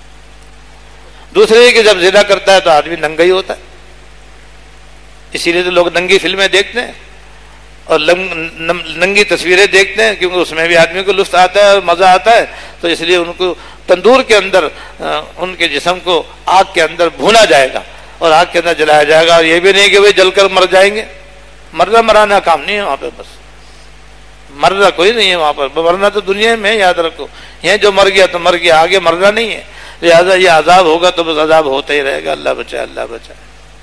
دوسرے کہ جب زنا کرتا ہے تو آدمی ننگا ہی ہوتا ہے، اسی لیے تو لوگ ننگی فلمیں دیکھتے ہیں اور ننگی تصویریں دیکھتے ہیں، کیونکہ اس میں بھی آدمی کو لطف آتا ہے اور مزہ آتا ہے، تو اس لیے ان کو تندور کے اندر ان کے جسم کو آگ کے اندر بھونا جائے گا اور آگ کے اندر جلایا جائے گا، اور یہ بھی نہیں کہ وہ جل کر مر جائیں گے، مرنا مرانا کام نہیں ہے وہاں پہ، بس مرنا کوئی نہیں ہے وہاں پر، مرنا تو دنیا میں، یاد رکھو، یہ جو مر گیا تو مر گیا، آگے مرنا نہیں ہے، لہٰذا یہ عذاب ہوگا تو بس عذاب ہوتا ہی رہے گا، اللہ بچائے، اللہ بچائے۔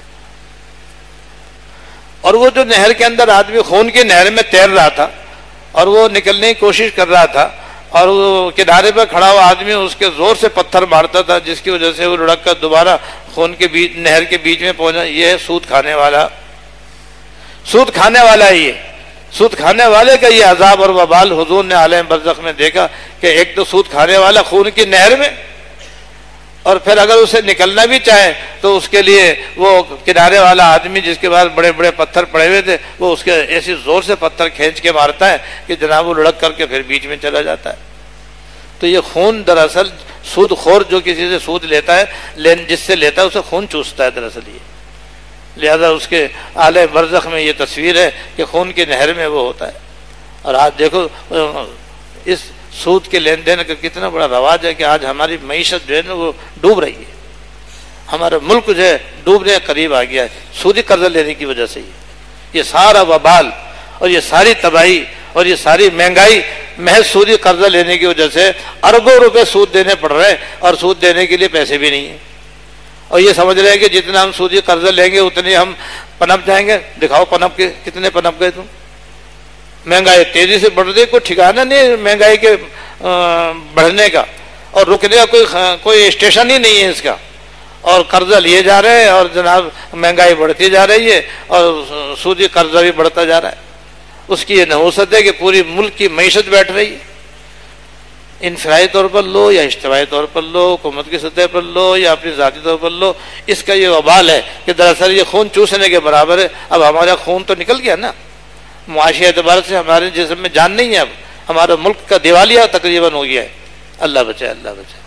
اور وہ جو نہر کے اندر آدمی خون کی نہر میں تیر رہا تھا اور وہ نکلنے کی کوشش کر رہا تھا، اور وہ کنارے پہ کھڑا ہوا آدمی اس کے زور سے پتھر مارتا تھا، جس کی وجہ سے وہ لڑک کر دوبارہ خون کے بیچ نہر کے بیچ میں پہنچا، یہ ہے سود کھانے والا، سود کھانے والا ہی ہے، سود کھانے والے کا یہ عذاب اور وبال حضور نے عالم برزخ میں دیکھا کہ ایک تو سود کھانے والا خون کی نہر میں، اور پھر اگر اسے نکلنا بھی چاہے تو اس کے لیے وہ کنارے والا آدمی جس کے پاس بڑے بڑے پتھر پڑے ہوئے تھے، وہ اس کے ایسی زور سے پتھر کھینچ کے مارتا ہے کہ جناب وہ لڑک کر کے پھر بیچ میں چلا جاتا ہے۔ تو یہ خون دراصل سود خور جو کسی سے سود لیتا ہے، لین جس سے لیتا ہے اسے خون چوستا ہے دراصل یہ، لہذا اس کے عالم برزخ میں یہ تصویر ہے کہ خون کی نہر میں وہ ہوتا ہے۔ اور آج دیکھو اس سود کے لین دین کا کتنا بڑا رواج ہے کہ آج ہماری معیشت جو ہے نا وہ ڈوب رہی ہے، ہمارا ملک جو ہے ڈوبنے کے قریب آ گیا ہے سودی قرضہ لینے کی وجہ سے۔ یہ سارا وبال اور یہ ساری تباہی اور یہ ساری مہنگائی محض سودی قرضہ لینے کی وجہ سے، اربوں روپے سود دینے پڑ رہے ہیں اور سود دینے کے لیے پیسے بھی نہیں ہیں، اور یہ سمجھ رہے ہیں کہ جتنا ہم سودی قرضہ لیں گے اتنے ہم پنپ جائیں گے۔ دکھاؤ پنپ کے کتنے پنپ گئے تم؟ مہنگائی تیزی سے بڑھ رہی، کوئی ٹھکانا نہیں مہنگائی کے بڑھنے کا، اور رکنے کا کوئی کوئی اسٹیشن ہی نہیں ہے اس کا، اور قرضہ لیے جا رہے ہیں اور جناب مہنگائی بڑھتی جا رہی ہے اور سودی قرضہ بھی بڑھتا جا رہا ہے۔ اس کی یہ نحوست ہے کہ پوری ملک کی معیشت بیٹھ رہی ہے، انفرادی طور پر لو یا اجتماعی طور پر لو، حکومت کی سطح پر لو یا اپنی ذاتی طور پر لو، اس کا یہ وبال ہے کہ دراصل یہ خون چوسنے کے برابر ہے۔ اب ہمارا خون تو نکل گیا نا، معاشی اعتبار سے ہمارے جسم میں جان نہیں ہے، اب ہمارا ملک کا دیوالیہ تقریباً ہو گیا ہے، اللہ بچائے، اللہ بچائے۔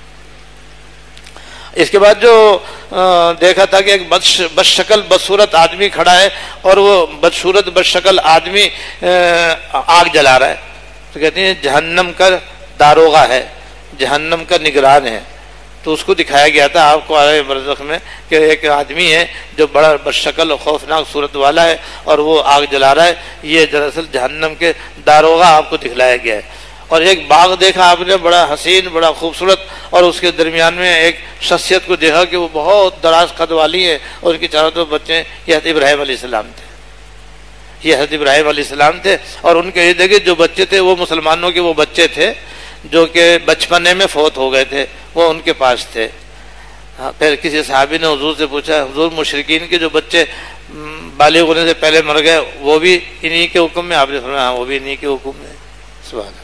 اس کے بعد جو دیکھا تھا کہ ایک بد شکل بدصورت آدمی کھڑا ہے اور وہ بدصورت بدشکل آدمی آگ جلا رہا ہے، تو کہتے ہیں جہنم کا داروغہ ہے، جہنم کا نگران ہے۔ تو اس کو دکھایا گیا تھا آپ کو عالم برزخ میں کہ ایک آدمی ہے جو بڑا بدشکل اور خوفناک صورت والا ہے اور وہ آگ جلا رہا ہے، یہ دراصل جہنم کے داروغہ آپ کو دکھلایا گیا ہے۔ اور ایک باغ دیکھا آپ نے بڑا حسین بڑا خوبصورت، اور اس کے درمیان میں ایک شخصیت کو دیکھا کہ وہ بہت دراز قد والی ہے اور ان کے چاروں طرف بچے ہیں، یہ حضرت ابراہیم علیہ السلام تھے، یہ حضرت ابراہیم علیہ السلام تھے۔ اور ان کے ارد گرد جو بچے تھے وہ مسلمانوں کے وہ بچے تھے جو کہ بچپنے میں فوت ہو گئے تھے، وہ ان کے پاس تھے۔ پھر کسی صحابی نے حضور سے پوچھا، حضور مشرکین کے جو بچے بالغ ہونے سے پہلے مر گئے وہ بھی انہی کے حکم میں؟ آپ نے فرمایا ہاں وہ بھی انہی کے حکم میں۔ سبحان اللہ۔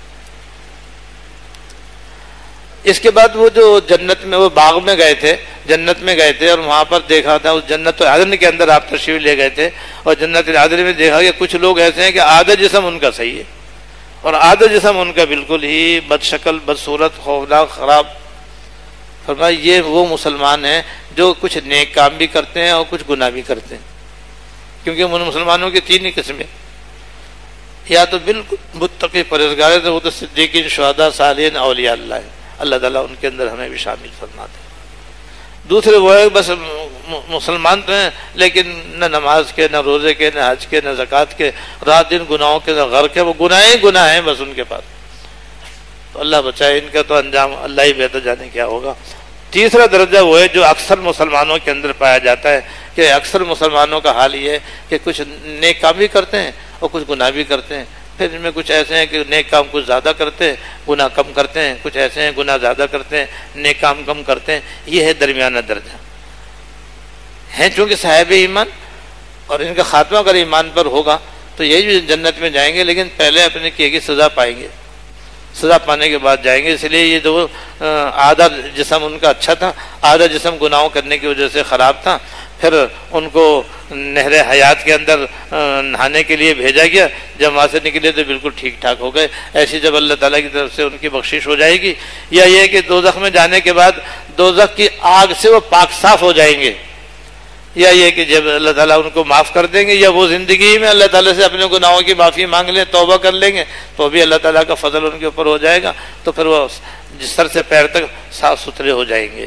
اس کے بعد وہ جو جنت میں وہ باغ میں گئے تھے، جنت میں گئے تھے، اور وہاں پر دیکھا تھا اس جنت عدن کے اندر آپ تشریف لے گئے تھے، اور جنت عدن میں دیکھا کہ کچھ لوگ ایسے ہیں کہ آدھا جسم ان کا صحیح ہے اور آدھا جسم ان کا بالکل ہی بد شکل بد صورت خوفناک خراب۔ فرمایا یہ وہ مسلمان ہیں جو کچھ نیک کام بھی کرتے ہیں اور کچھ گناہ بھی کرتے ہیں، کیونکہ ان مسلمانوں کی تین ہی قسمیں، یا تو بالکل متقی پرہیزگار ہے تو وہ تو صدیقین شہداء صالحین اولیاء اللہ ہے، اللہ تعالیٰ ان کے اندر ہمیں بھی شامل فرماتے ہیں۔ دوسرے وہ ہے بس مسلمان تو ہیں لیکن نہ نماز کے نہ روزے کے نہ حج کے نہ زکوٰۃ کے، رات دن گناہوں کے نہ غرق ہے، وہ گناہ ہی گناہ ہیں بس ان کے پاس۔ تو اللہ بچائے، ان کا تو انجام اللہ ہی بہتر جانے کیا ہوگا۔ تیسرا درجہ وہ ہے جو اکثر مسلمانوں کے اندر پایا جاتا ہے کہ اکثر مسلمانوں کا حال یہ ہے کہ کچھ نیک کام بھی کرتے ہیں اور کچھ گناہ بھی کرتے ہیں، پھر ان میں کچھ ایسے ہیں کہ نیک کام کچھ زیادہ کرتے ہیں گناہ کم کرتے ہیں، کچھ ایسے ہیں گناہ زیادہ کرتے ہیں نیک کام کم کرتے ہیں۔ یہ ہے درمیانہ درجہ، ہیں چونکہ صاحب ایمان، اور ان کا خاتمہ اگر ایمان پر ہوگا تو یہی بھی جنت میں جائیں گے، لیکن پہلے اپنے کیے کی سزا پائیں گے، سزا پانے کے بعد جائیں گے۔ اس لیے یہ جو آدھا جسم ان کا اچھا تھا، آدھا جسم گناہوں کرنے کی وجہ سے خراب تھا، پھر ان کو نہر حیات کے اندر نہانے کے لیے بھیجا گیا، جب وہاں سے نکلے تو بالکل ٹھیک ٹھاک ہو گئے۔ ایسی جب اللہ تعالیٰ کی طرف سے ان کی بخشش ہو جائے گی، یا یہ کہ دوزخ میں جانے کے بعد دوزخ کی آگ سے وہ پاک صاف ہو جائیں گے، یا یہ کہ جب اللہ تعالیٰ ان کو معاف کر دیں گے، یا وہ زندگی میں اللہ تعالیٰ سے اپنے گناہوں کی معافی مانگ لیں، توبہ کر لیں گے تو بھی اللہ تعالیٰ کا فضل ان کے اوپر ہو جائے گا، تو پھر وہ جس سر سے پیر تک صاف ستھرے ہو جائیں گے۔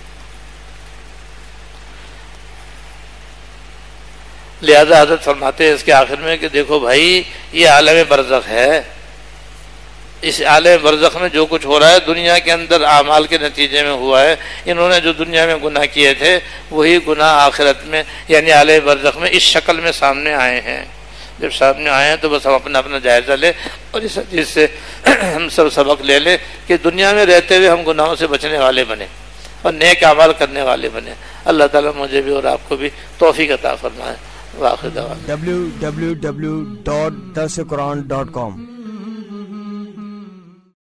لہذا حضرت فرماتے ہیں اس کے آخر میں کہ دیکھو بھائی یہ عالم برزخ ہے، اس عالم برزخ میں جو کچھ ہو رہا ہے دنیا کے اندر اعمال کے نتیجے میں ہوا ہے۔ انہوں نے جو دنیا میں گناہ کیے تھے وہی گناہ آخرت میں یعنی عالم برزخ میں اس شکل میں سامنے آئے ہیں۔ جب سامنے آئے ہیں تو بس ہم اپنا اپنا جائزہ لیں اور اس حدیث سے ہم سب سبق لے لیں کہ دنیا میں رہتے ہوئے ہم گناہوں سے بچنے والے بنے اور نیک اعمال کرنے والے بنے۔ اللہ تعالیٰ مجھے بھی اور آپ کو بھی توفیق عطا فرمائے۔ واخر دعوانا ڈبلیو ڈبلیو ڈبلیو ڈاٹ درس قرآن ڈاٹ کام